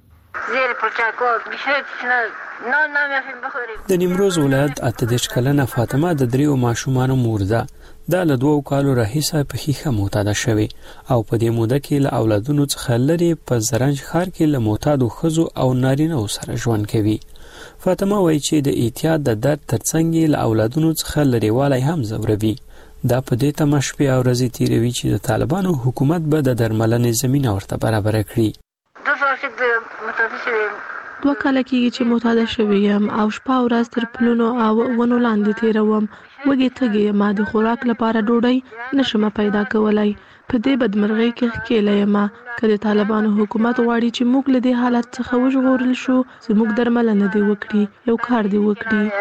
Speaker 12: د نیمروز ولایت اته دېرش کلنه فاطمه د دریو ماشومانو مور ده. دا له دوو کالو راهیسه په ښیښه معتاده شوې او په دې موده کې له اولادونو څخه لرې په زرنج ښار کې له معتادو ښځو او نارینه‌و سره ژوند کوي. فاطمه وایي چې د اعتیاد د درد ترڅنګ یې له اولادونو څخه لرېوالی هم ځوروي. دا په دې تمه شپې او ورځې تېروي چې د طالبانو حکومت به د درملنې زمینه ورته برابره کړي.
Speaker 2: دوه کاله کېږي چې معتاده شوې یم او شپه او ورځ تر پلونو او ونو لاندې تېروم. وږې تږې یم، د خوراک لپاره ډوډۍ نشم پیدا کولی. په دې بدمرغۍ کې ښکېله یم. که د طالبانو حکومت غواړي چې موږ له دې حالت څخه وژغورل شو، زموږ درملنه دې وکړي، یو کار دې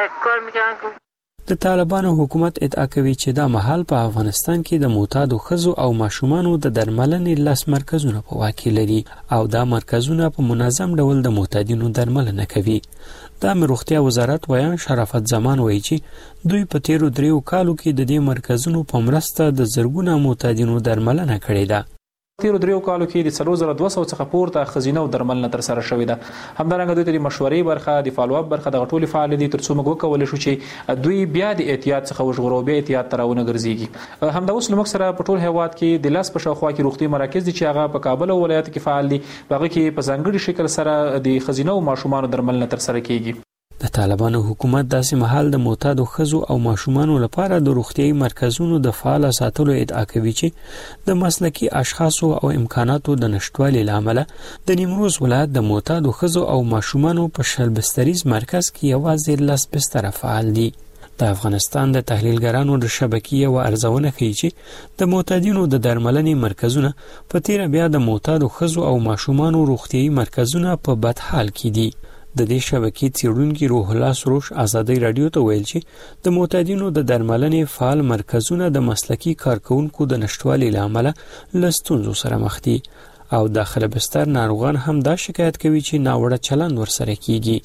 Speaker 2: وکړي.
Speaker 12: د طالبانو حکومت ادعا کوي چې دا مهال په افغانستان کې د معتادو ښځو او ماشومانو د درملنې لس مرکزونه په واک کې لري او دا مرکزونه په منظم ډول د معتادینو درملنه کوي. د عامه روغتیا وزارت ویان شرافت زمان وایي چې دوی په تیرو دریو کالو کې د دې مرکزونو په مرسته د زرګونه معتادینو درملنه کړې ده.
Speaker 14: تیرو دریو کالو کې د څلور زره دوه سوه څخه پورته ښځینه او درملنه ترسره شوې ده. همدارنګه دوی ته د مشورې برخه، د فالو اپ برخه دغه ټولې فعال دي تر څو موږ وکولی شو چې دوی بیا د احتیاط څخه وژغورو، بیا احتیاط ته راونه ګرځېږي. همدا اوس له موږ سره په ټول هېواد کې د لس په شاوخوا کې روغتي مراکز دي چې هغه په کابل او ولایت کې فعال دي. په هغه کې په ځانګړي شکل سره د ښځینه او ماشومانو درملنه ترسره کېږي.
Speaker 12: د طالبانو حکومت داسې مهال د معتادو ښځو او ماشومانو لپاره د روغتیايي مرکزونو د فعال ساتلو ادعا کوي چې د مسلکي اشخاصو او امکاناتو د نشټوالي له امله د نیمروز ولایت د معتادو ښځو او ماشومانو په شل بستریز مرکز کې یوازې لس بستره فعال دي. د افغانستان د تحلیلګرانو د شبکې یوه ارزونه ښیي چې د معتادینو د درملنې مرکزونه په تیره بیا د معتادو ښځو او ماشومانو روغتیايي مرکزونه په بد حال کې دي. د دې شبکې څېړونکي روح الله سروش ازادي رادیو ته ویل چې د معتادینو د درملنې فعال مرکزونه د مسلکي کارکونکو د نشټوالي له امله له ستونزو سره مخ دي او داخله بستر ناروغان هم دا شکایت کوي چې ناوړه چلند ورسره کیږي.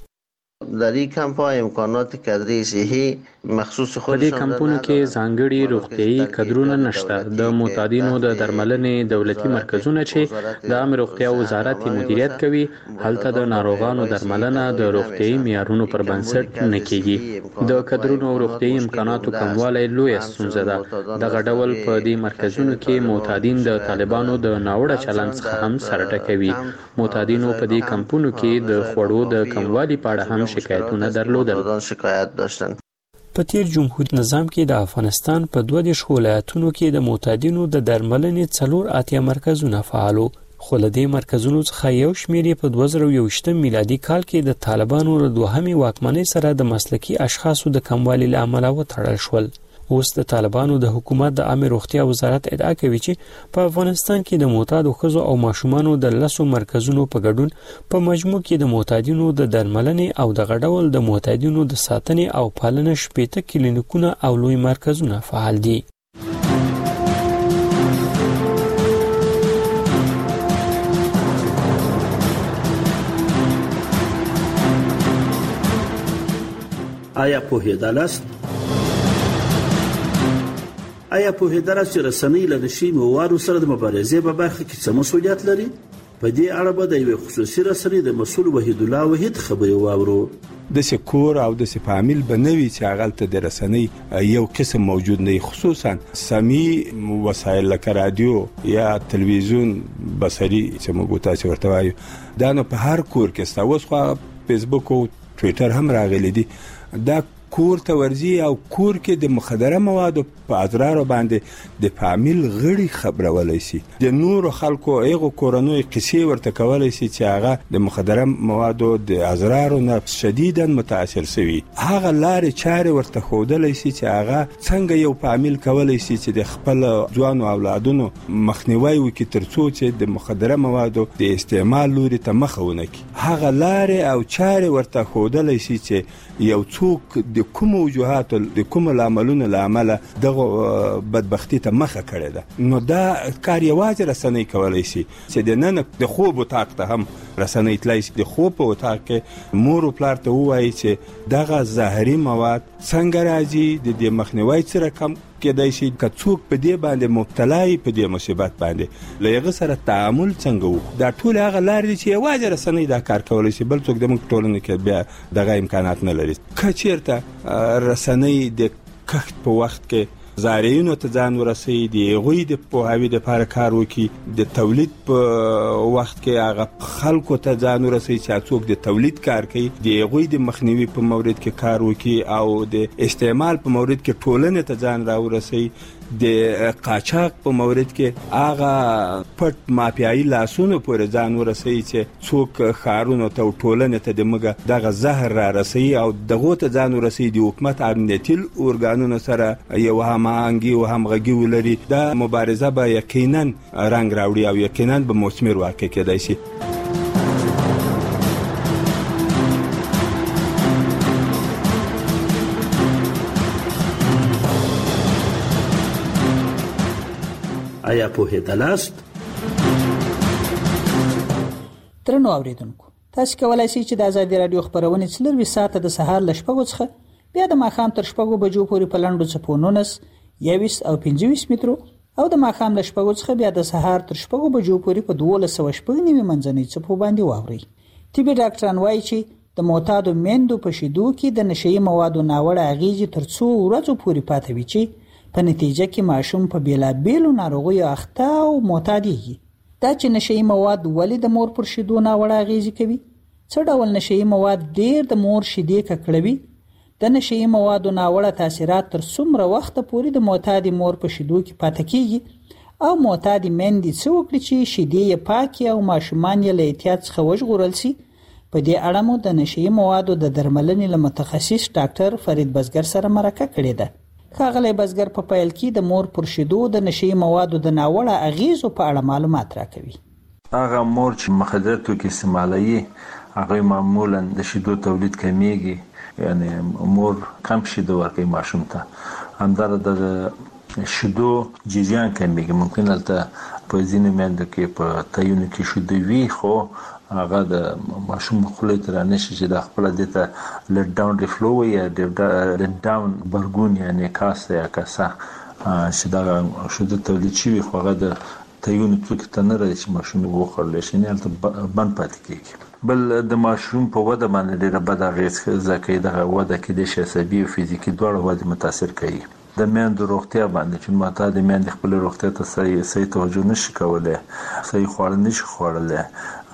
Speaker 3: در این کمپ ها امکانات کادری صحی مخصوص خودشان
Speaker 12: په دې کمپونو کې ځانګړي روغتیايي کادرونه نشته. د معتادینو د درملنې دولتي مرکزونه چې د عامه روغتیا وزارت مدیریت کوي، هلته د ناروغانو درملنه د روغتیايي معیارونو پر بنسټ نه کیږي. د کادرونو او روغتیايي امکاناتو کموالی لویه ستونزه ده. دغه ډول په دې مرکزونو کې معتادین د طالبانو د ناوړه چلند څخه هم سر ټکوي. معتادینو په دې کمپونو کې د خوړو د کموالي په اړه هم شکایتونه درلودل.
Speaker 3: شکایت داشتن.
Speaker 12: په تیر جمهوریت نظام کې د افغانستان په دوه دیرش ولایتونو کې د معتادینو د درملنې څلور اتیا مرکزونه فعالو، خو له دې مرکزونو څخه یو شمېر یې په دوه زره یوویشتم میلادي کال کې د طالبانو له دوهمې واکمنۍ سره د مسلکي اشخاصو د کموالي له امله وتړل شول. اوس د طالبانو د حکومت د عامه روغتیا وزارت ادعا کوي چې په افغانستان کې د معتادو ښځو او ماشومانو د لسو مرکزونو په ګډون په مجموع کې د معتادینو د درملنې او دغه ډول د معتادینو د ساتنې او پالنې شپېته کلینیکونه او لوی مرکزونه فعال دي.
Speaker 9: آیا پوهېدلاست؟ آیا پوهېدلاست چې رسنۍ له نشي موادو سره د مبارزې په برخه کې څه مسؤلیت لري؟ په دې اړه به د یوې خصوصي رسنۍ د مسؤل وحید الله وحید خبرې واورو.
Speaker 5: داسې کور او داسې فامیل به نه وي چې هغلته د رسنۍ یو قسم موجود نه وي، خصوصا سمي وسایل لکه رادیو یا تلویزیون بصري چې موږ تاسې ورته وایو، دا نو په هر کور کې شته. اوس خو فیسبوک او ټویټر هم راغلی دي. دا کور ته ورځي او کور کې د مخدره موادو په اضرارو باندې د فامیل غړي خبرولای شي. د نورو خلکو هغه کورنوي قصې ورته کولای شي چې هغه د مخدره موادو د اضرارو نه شدیداً متاثر شوي. هغه لارې چارې ورته ښودلی شي چې هغه څنګه یو فامیل کولای شي چې د خپل ځوانو اولادونو مخنیوی وکړي تر څو چې د مخدره موادو د استعمال لوري ته مخه ونه کړي. هغه لارې او چارې ورته ښودلی شي چې یو څوک د د کوم وجوهات د کوم لاملونو لامل دغه بدبختی ته مخه کړې ده. نو دا کار یوازې رسنۍ کولای شي چې د نن د خوب اتاق ته هم رسنۍ تلای شي. د خوب په اتاق کې مور او پلار ته ووایي چې دغه ظاهري مواد څنګه راځي، د دې مخنیوي سره کم کېدای شي، که څوک په دې باندې مبتلا وي په دې مصیبت باندې له هغه سره تعامل څنګه وکړو. دا ټول هغه لارې دي چې یوازې رسنۍ دا کار کولی شي، بل څوک زموږ ټولنه کې بیا دغه امکانات نه لري. که چېرته رسنۍ د کښت په وخت کې زارعینو ته ځان ورسوي، د هغوی د پوهاوي دپاره کار وکړي، د تولید په وخت کې هغه خلکو ته ځان ورسوي چې څوک د تولید کار کوي، د هغوی د مخنیوي په مورد کې کار وکړي او د استعمال په مورد کې ټولنې ته ځان راورسوي، د قاچاق په مورد کې هغه پټ مافیایي لاسونو پورې ځان ورسوي چې څوک ښارونو ته او ټولنې ته د مګه دغه زهر را رسوي او دغو ته ځان ورسوي. د حکومت امنیتي ارګانونو سره یو هماهنګي او همغږي ولري. دا مبارزه به یقینا رنګ راوړي او یقینا به مثمر واقع کېدای شي.
Speaker 1: آیا پوهېدلاست؟
Speaker 10: درنو اوریدونکو، تاسو کولای شئ چې د ازادي رادیو خبرونه څلور ساعته د سهار ل شپږو څخه بیا د ماښام تر شپږو بجو پورې په لنډو څپو نولس، یویس او پنځه ویشت مترو او د ماښام ل شپږو څخه بیا د سهار تر شپږو بجو پورې په دولس سوه شپږ نوي منځنۍ څپو باندې واورئ. طبي ډاکټران وایي چې د معتادو میندو په شیدو کې د نشهیي موادو ناوړه اغېزې تر څو ورځو پورې پاتې وي چې په نتیجه کې ماشوم په بیلابیلو ناروغیو اخته او معتادېږي. دا چې نشهیي مواد ولې د مور پر شیدو ناوړه اغېزې کوي؟ څه ډول نشهیي مواد ډېر د مور شیدې ککړوي؟ د نشهیي موادو ناوړه تاثیرات تر څومره وخته پورې د معتادې مور په شیدو کې پاتې کیږي او معتادې میندې څه وکړي چې شیدې یې پاکې او ماشومان یې له احتیاط څخه وژغورل شي؟ په دې اړه مو د نشهیي موادو د درملنې له متخصص ډاکټر فرید بزګر سره مرکه کړې ده. ښاغلی بزګر په پیل کې د مور پر شیدو د نشهیي موادو د ناوړه اغېزو په اړه معلومات راکوي.
Speaker 4: هغه مور چې مخدر توکي استعمالوي هغه معمولا د شیدو تولید کمیږي، یعنی مور کم شیدو ورکوي ماشوم ته، همدارنګه د شیدو جریان کمیږي. ممکن هلته په ځینو میندو کې په تایونو کې شیدې وي خو هغه د ماشوم خولې ته رانشي چې د خپل د ته لټ ډاون ریفلو یا لټ ډاون برګون یعنی کاسه یا کاسه چې دا شیدو تولید شي خو هغه د تایونو توکي ته نه راځي چې ماشوم وخورل شي نه هلته بند پاتې کیږي. بل د ماشوم په وده باندې ډېره بد اغېز ځکه دغه وده کې د عصبي او فزیکي دواړه وده متاثر کوي. د میندو روغتیا باندې چې معتاد میندې خپل روغتیا ته صحیح صحیح توجه نشي کولای، صحیح خواړه نشي خوړلی،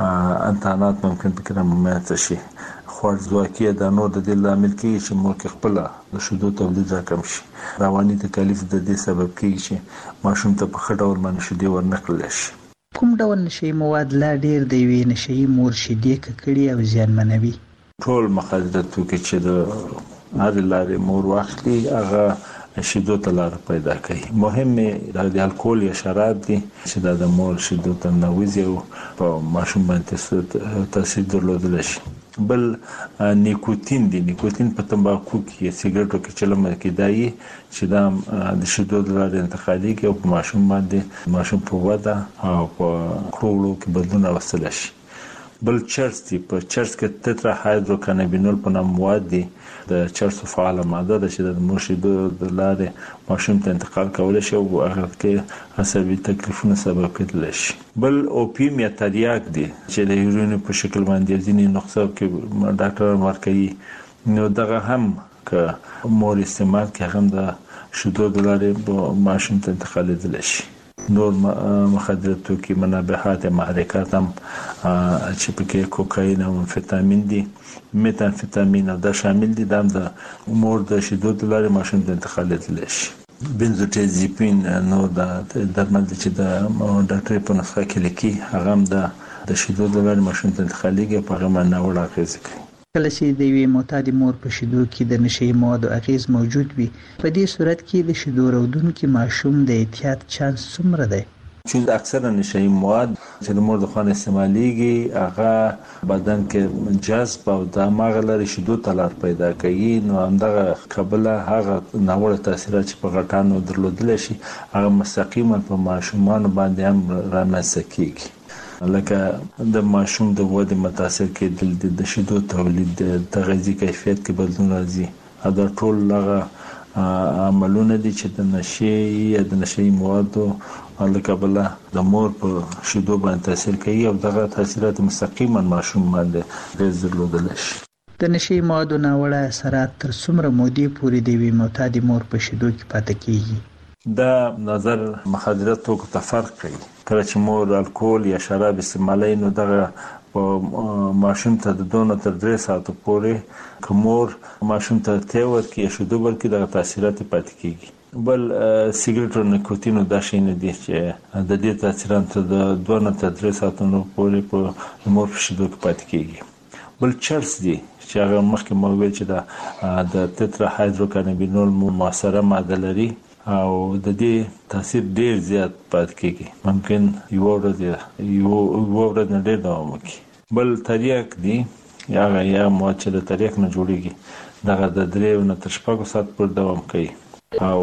Speaker 4: انتانات ممکن پکې رامنځته شي، خوارځواکي د نور د دې لامل کېږي چې مور کې خپله د شیدو تولید راکم شي. رواني تکالیف د دې سبب کېږي چې ماشوم ته په ښه ډول باندې شیدې ورنه کړلی شي.
Speaker 10: کوم ډول نشهیي مواد لا ډېر د یوې نشهیي مور شیدې ککړې او زیانمنوي؟
Speaker 4: ټول مخدره توکي چې د هرې لارې مور واخلي هغه شیدو ته لار پیدا کوي. مهم د الکول یا شراب دي چې د مور شیدو ته نوځي او په ماشوم باندې تاثیر درلودلی شي. بل نیکوتین دی، نیکوتین په تمباکو کې سیګریټو کې چلم کې دایي چې دا د شیدو د لارې انتقالېږي او په ماشوم باندې ماشوم په وده او په کړو کې بدلون راوستلی شي. بل چرس دی، په چرس کې تترا هایدروکانابینول په نوم مواد دي، د چرسو فعاله ماده ده چې د مور شیدو د لارې ماشوم ته انتقال کولی شي او هغه کې عصبي تکلیفونه سبب کېدلی شي. بل اوپیم یا تریاک دی چې د یورین په شکل باندې ځینې نسخو کې ډاکټران ورکوي، نو دغه هم که مور استعمال کې هم د شیدو د لارې ماشوم ته انتقالېدلی شي. نور مخدر توکي منبهات محرکات هم چې پکې کوکاین او امفیتامین دي، میتامفیتامین او دا شامل دي، دا هم د مور د شیدو د لارې ماشوم ته انتقالېدلی شي. بنزوډیازپین نو دا درمل دي چې د ډاکټر په نسخه کې لیکي، هغه هم د شیدو د لارې ماشوم ته انتقالېږي او په هغه باندې ناوړه اغېزې کوي.
Speaker 10: کله چې د یوې معتادې مور په شیدو کې د نشهیي موادو اغېز موجود وي، په دې صورت کې د شیدو راوړونکي ماشوم د احتیاط چانس څومره دی؟
Speaker 4: چې اکثره نشي مواد چې د مور د خوان استعماليږي هغه بدن کې جذب او د مغز لري شیدو تلار پیدا کوي، نو همدغه قبله هغه ناوړه تاثیرات چې په غټانو درلودل شي هغه مستقیما په ماشومان باندې هم رامنځته کیږي، لکه د ماشوم د ودې متاثر کېدل، د شیدو تولید، د تغذیه کیفیت کې بدلون راځي، دا ټول هغه عملونه دي چې د نشي یا د نشي موادو لکه بل د مور په شیدو باندې تاثیر کوي او دغه تاثیرات مستقیما ماشوم باندې ډېر درلودل شي.
Speaker 10: د نشي موادو ناوړه اثرات تر څومره مودې پورې د وی معتاد مور په شیدو کې پاتې کیږي؟
Speaker 4: دا نظر مخدرات توکو ته فرق کوي. کله چې مور الکول یا شراب استعمالوي نو دغه په ماشوم ته د دوه تر درې ساعتو پورې کومور ماشوم ته تیور کې شیدو ورکې دغه تاثیرات پاتې کیږي. بل سیګریټ او نیکوتین د شي نه دي چې د دې تاثیرات د دوه تر درې ساعتو پورې په مور په شیدو کې پاتې کیږي. بل چرس دي چې هغه مخکې مو ویل چې د تترا هایدروکانابینول موثره ماده لري او د دې تاثیر ډیر زیات پاتې کیږي، ممکن یو ورځ یو ورځ نه ډیر دوام وکړي. بل تریاک دي یا یا مو چې د تریاک نه جوړیږي دغه د درې نه تر شپږ ساعت پر دوام کوي او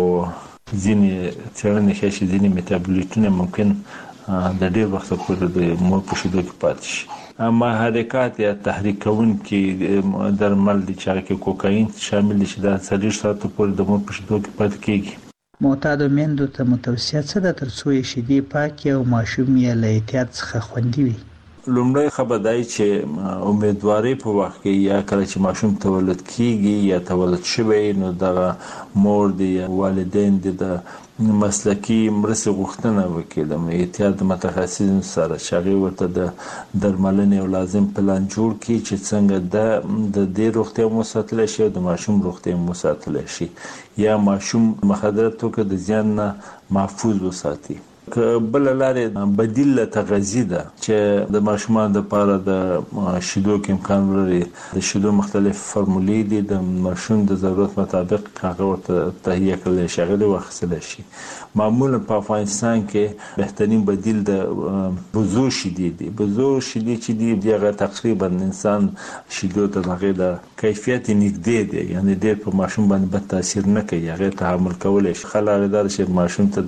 Speaker 4: ځینې څېړنې ښیي چې ځینې میټابولیټونه ممکن د ډیر وخت پورې د مور په شیدو کې پاتې شي. محرکات یا تحریک کوونکي درمل دي چې هغه کې کوکاین شامل دي چې د څلور ساعتو پورې د مور په شیدو کې پاتې کیږي.
Speaker 10: معتادو میندو ته متوصیه څه ده تر څو یې شیدې پاکې او ماشوم یې له احتیاط څخه خوندي وي؟
Speaker 4: لومړی خبر دی چې امیدواري په وخت کې یا کله چې ماشوم تولد کیږي یا تولد شوی نو دغه مور دی یا والدین دی د مسلکی مرسته غوښتنه وکړي د احتیاط متخصصین سره چې هغه ورته د درملنې او لازم پلان جوړ کړي چې څنګه د د دې روغتیا مو ساتل شي او د ماشوم روغتیا مو ساتل شي یا ماشوم مخدرات توکو د زیان نه محفوظ وساتي. بل لارې بدیل تغذیه ده چې د ماشومان لپاره د شیدو کې امکان لري. د شیدو مختلف فرمولې دي د ماشوم د ضرورت مطابق هغه ورته تهیه کړل شي هغه واخیستل شي. معمولا په افغانستان کې بهترین بدیل د بزو شیدې دي. بزو شیدې چې دي هغه تقریبا انسان شیدو ته هغه د کیفیت نږدې دي، یعنی ډېر په ماشوم باندې بد تاثیر نه کوي، هغه تحمل کولای شي. خلک دا چې ماشوم ته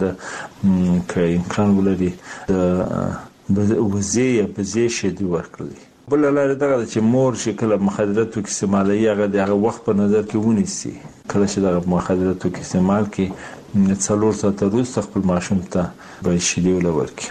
Speaker 4: د امکان ولري د وزې یا بزې شیدې ورکړي. بل لاره دا چې مور چې کله مخدرات توکي استعمالوي هغه د هغه وخت په نظر کې ونیسي. کله چې د مخدرات توکي استعمال کې څلور ساعته وروسته خپل ماشوم ته به شیدې ورکړي.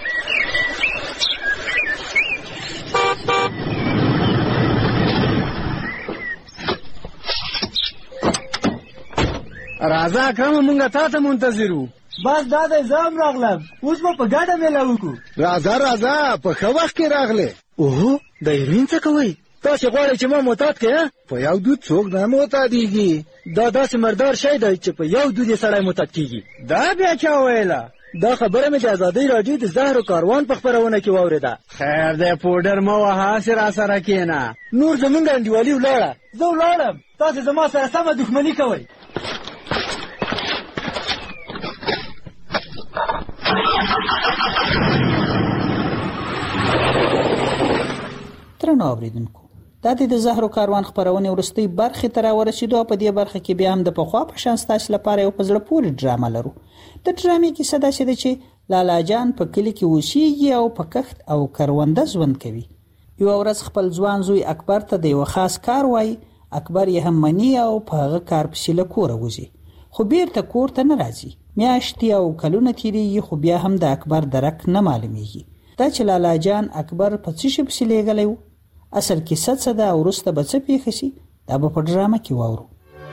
Speaker 6: راځه اکرم مونږه تا ته منتظر وو.
Speaker 7: بس دا د زام راغلم، اوس به په ګډه میله وکړو.
Speaker 6: راځه راځه په ښه وخت کې راغلې. اوهو د هیروین څه کوئ؟ تاسې غواړئ چې ما معتاد کړې؟ په یو دود څوک نه معتادېږي. دا داسې مردار شی دی چې په یو دود یې سړی معتاد کېږي. دا بیا چا ویله؟ دا خبره مې د ازادۍ راډیو د زهر و کاروان په خپرونه کې واورېده. خیر دی پوډر مه وهه، هسې راسره کښېنه. نور زمونږ انډیوالي ولاړه. زه ولاړم، تاسې زما سره سمه دښمني کوئ.
Speaker 10: درنو اوریدونکو، دا د زهر و کاروان خبرونه ورستۍ برخه تر ورسېدو. په دې برخه کې بیا هم د پخوا په شان ستاسو لپاره یو پزړه پورې ډرامه لرو. د ډرامې کې صدا شته چې لالا جان په کلی کې اوسېږي او په کښت او کرونده ژوند کوي. یو ورځ خپل ځوان زوی اکبر ته د یو خاص کار وایي. اکبر یې هم مني او په هغه کار پسې له کوره وځي، خو بیرته کور ته نه راځي. میاشتې او کلونه تیریږي خو بیا هم د اکبر درک نه معلومیږي. دا چې لالا جان اکبر په څه شي پسې لیږلی و، اصل کیسه څه ده او وروسته به څه پیښه شي، دا به په ډرامه کې واورو.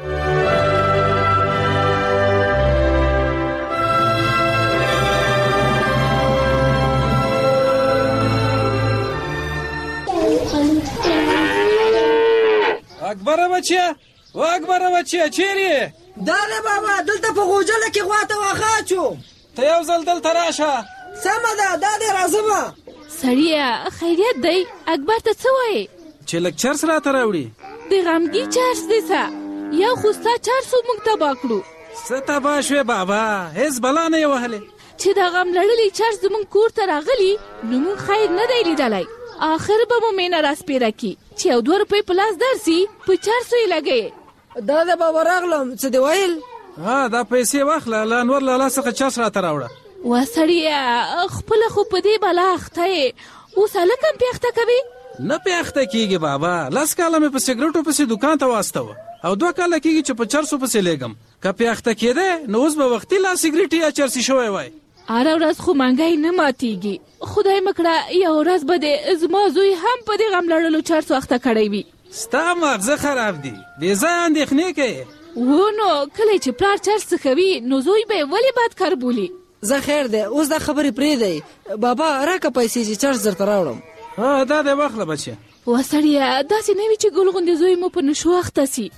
Speaker 7: اکبر بچیا، و اکبر بچیا چیرې؟
Speaker 8: داله بابا دلته په غوجله کې غواته واخا چوم.
Speaker 7: ته یو ځل دلته راشه.
Speaker 8: سمه ده، دا دې راځمه.
Speaker 20: سړیه خیریت دی؟ اکبر ته څه وایې؟
Speaker 7: چې لږ چرس راته راوړي.
Speaker 20: د غمګي چرس دی څه؟ یو خو ستا چرس موږ تباه کړو.
Speaker 7: څه تباه شوې بابا؟ هېڅ بلا نه یې وهلې.
Speaker 20: چې د غم لړلي چرس زموږ کور ته راغلي نو موږ خیر نه دی لیدلی. آخر به مو مینه راسپیره کي چې یو دوه روپۍ په لاس درسي په چرسو یې لګوي.
Speaker 8: دا د بابا راغلم څه دی ویل؟
Speaker 11: ها دا پیسې واخله له انور لالا څخه چرس راته راوړه.
Speaker 20: وا سړیه خپله خو په دې بلا اخته یې اوس هلک هم پیاخته کوي؟
Speaker 11: نه پیاخته کېږي بابا. لس کاله مې په سګرټو پسې دوکان ته واستوه او دوه کاله کېږي چې په چرسو پسې لیږم. که پیاخته کېده نو اوس به وختي لا سګرټ یا چرسي شوی وای.
Speaker 20: هره ورځ خو منګی نه ماتېږي. خدای مکړه یو ورځ به د زما زوی هم په دې غم لړلو چرسو اخته کړی وي.
Speaker 11: ستا مغزه خراب دی بې ځایه اندېښنې کوې.
Speaker 20: و نو کله چې پلار چرس څښوي نو زوی به یې ولې بد کار بولي؟
Speaker 8: زه خیر دی اوس دا خبرې پرېږدئ. بابا راکه پیسې چې چرس درته راوړم.
Speaker 11: ها دا دی واخله بچیه.
Speaker 20: وا سړیه داسې نه وي چې ګل غوندې زوی مو په نشو اخته سي.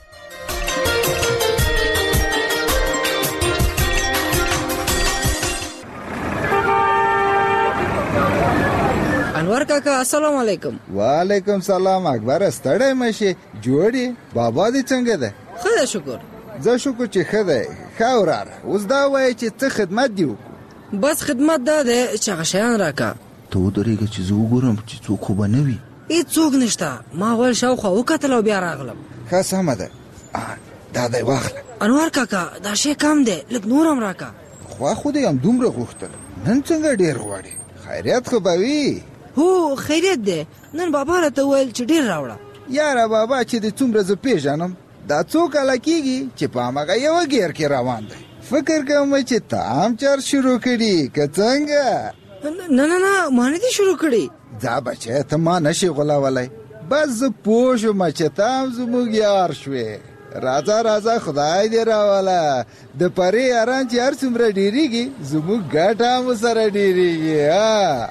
Speaker 8: انور کاکا السلام علیکم.
Speaker 13: وعلیکم سلام. اکبر ستړی مشي جوړي بابا دې څنګه ده؟
Speaker 8: ښه ده شکر.
Speaker 13: زه شکر چې ښه دی. ښه وراره اوس دا وایي چې څه خدمت دې وکړو؟
Speaker 8: بس خدمت دا دی چې هغه شیان راکه.
Speaker 13: ته ودرېږه چې زه وګورم چې څوک خو به نه وي.
Speaker 8: هېڅوک نشته. ما ویل شاوخوا وکتل او بیا راغلم.
Speaker 13: ښه سمه ده. دا دی واخله.
Speaker 8: انور کاکا دا شی کم دی لږ نور هم راکه.
Speaker 13: خوا خو دې هم دومره غوښتل نن څنګه ډېر غواړې؟ خیریت خو به وي؟
Speaker 8: هو خیریت دی. نن بابا راته وویل چې ډېر راوړه.
Speaker 13: یاره بابا چې دې څومره زه پېژنم دا څو کاله کېږي چې په هماغه یوه ګیر کې روان دی. فکر کوم چې ته هم چرس شروع کړي که څنګه؟
Speaker 8: نه نه نه ما نه دي شروع کړي.
Speaker 13: ځه بچی ته ما نشي غولولی. بس زه پوه شوم چې ته هم زموږ یار شوې. راځه راځه خدای دې راوله. د پرې یاران چې هر څومره ډېرېږي زموږ ګټه هم ورسره ډېرېږي. ها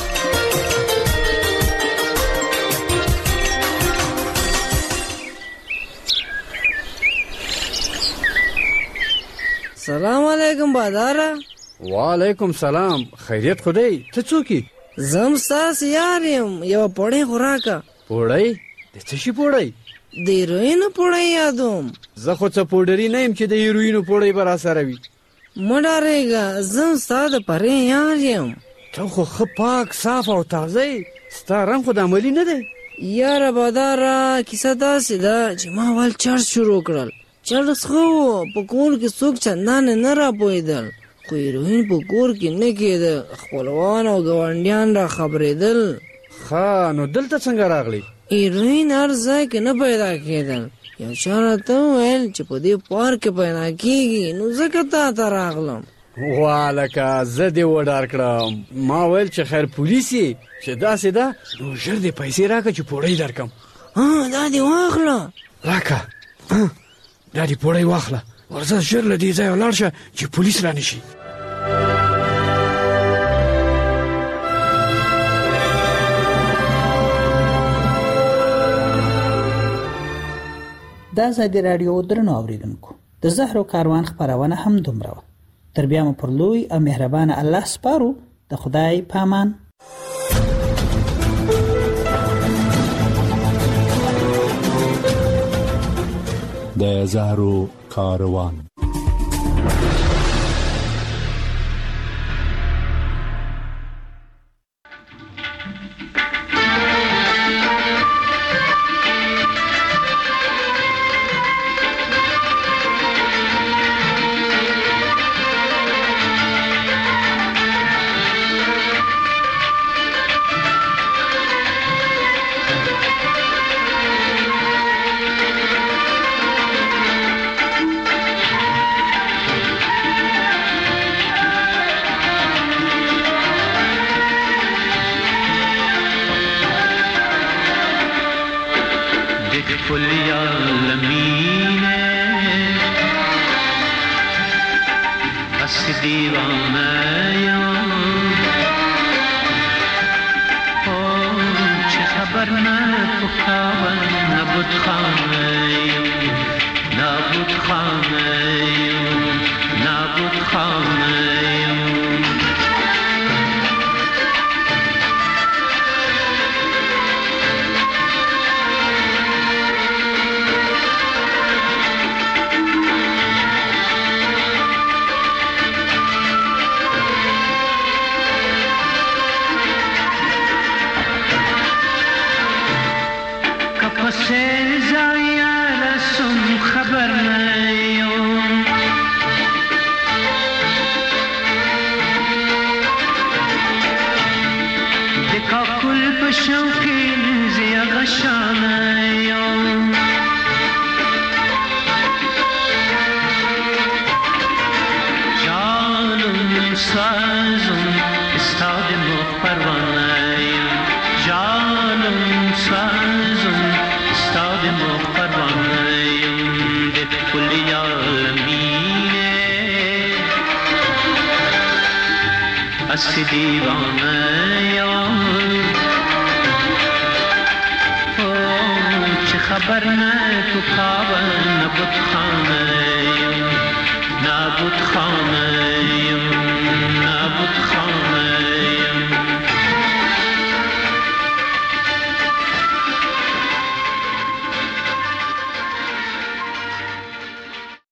Speaker 8: سلام علیکم باداره.
Speaker 17: وعلیکم سلام. خیریت خو دی؟ ته څوک یې؟
Speaker 8: زه هم ستاسې یار یم. یوه پوړۍ خو راکه.
Speaker 17: پوړۍ؟ د څه شي پوړۍ؟
Speaker 8: د هیروینو پوړۍ یادوم.
Speaker 17: زه خو څه پوډري نه یم چې د هیروینو پوړۍ به راسره وي.
Speaker 8: مه ډارېږه زه هم ستا د پرې یار یم.
Speaker 17: ته خو ښه پاک صاف او تازه یې. ستا رنګ خو د عملي نه دی.
Speaker 8: یاره باداره کیسه داسې ده چې ما اول چرس شروع کړل. چرس ښه و په کور کې څوک چندانې نه راپوهېدل خو هیروین په کور کې نه کېده. خپلوان او ګاونډیان را خبرېدل.
Speaker 17: ښه نو دلته څنګه راغلی؟
Speaker 8: هیروین هر ځای کې نه پیدا کېدل. یو چا راته وویل چې په دې پارک کې پیدا کېږي نو ځکه تا ته راغلم.
Speaker 17: والکه زه دې وډار کړم. ما ویل چې خیر پولیس یې چې داسې ده نو ژر دې پیسې راکړه چې پوړۍ درکړم.
Speaker 8: ها دا دې واخله.
Speaker 17: راکړه دا دې پوړۍ واخله. ورځه ژر له دې ځایه ولاړ شه چې پولیس را نشي.
Speaker 10: د ازادي راډیو درنو اوریدونکو د زهرو کاروان خبرونه هم دومره وه. تر بیا مو پر لوی او مهربانه الله سپارو. د خدای پامان.
Speaker 23: د زهرو کاروان.
Speaker 15: کل عالمینه از دیوانه یار چه خبر نه تو خواب نبود خانه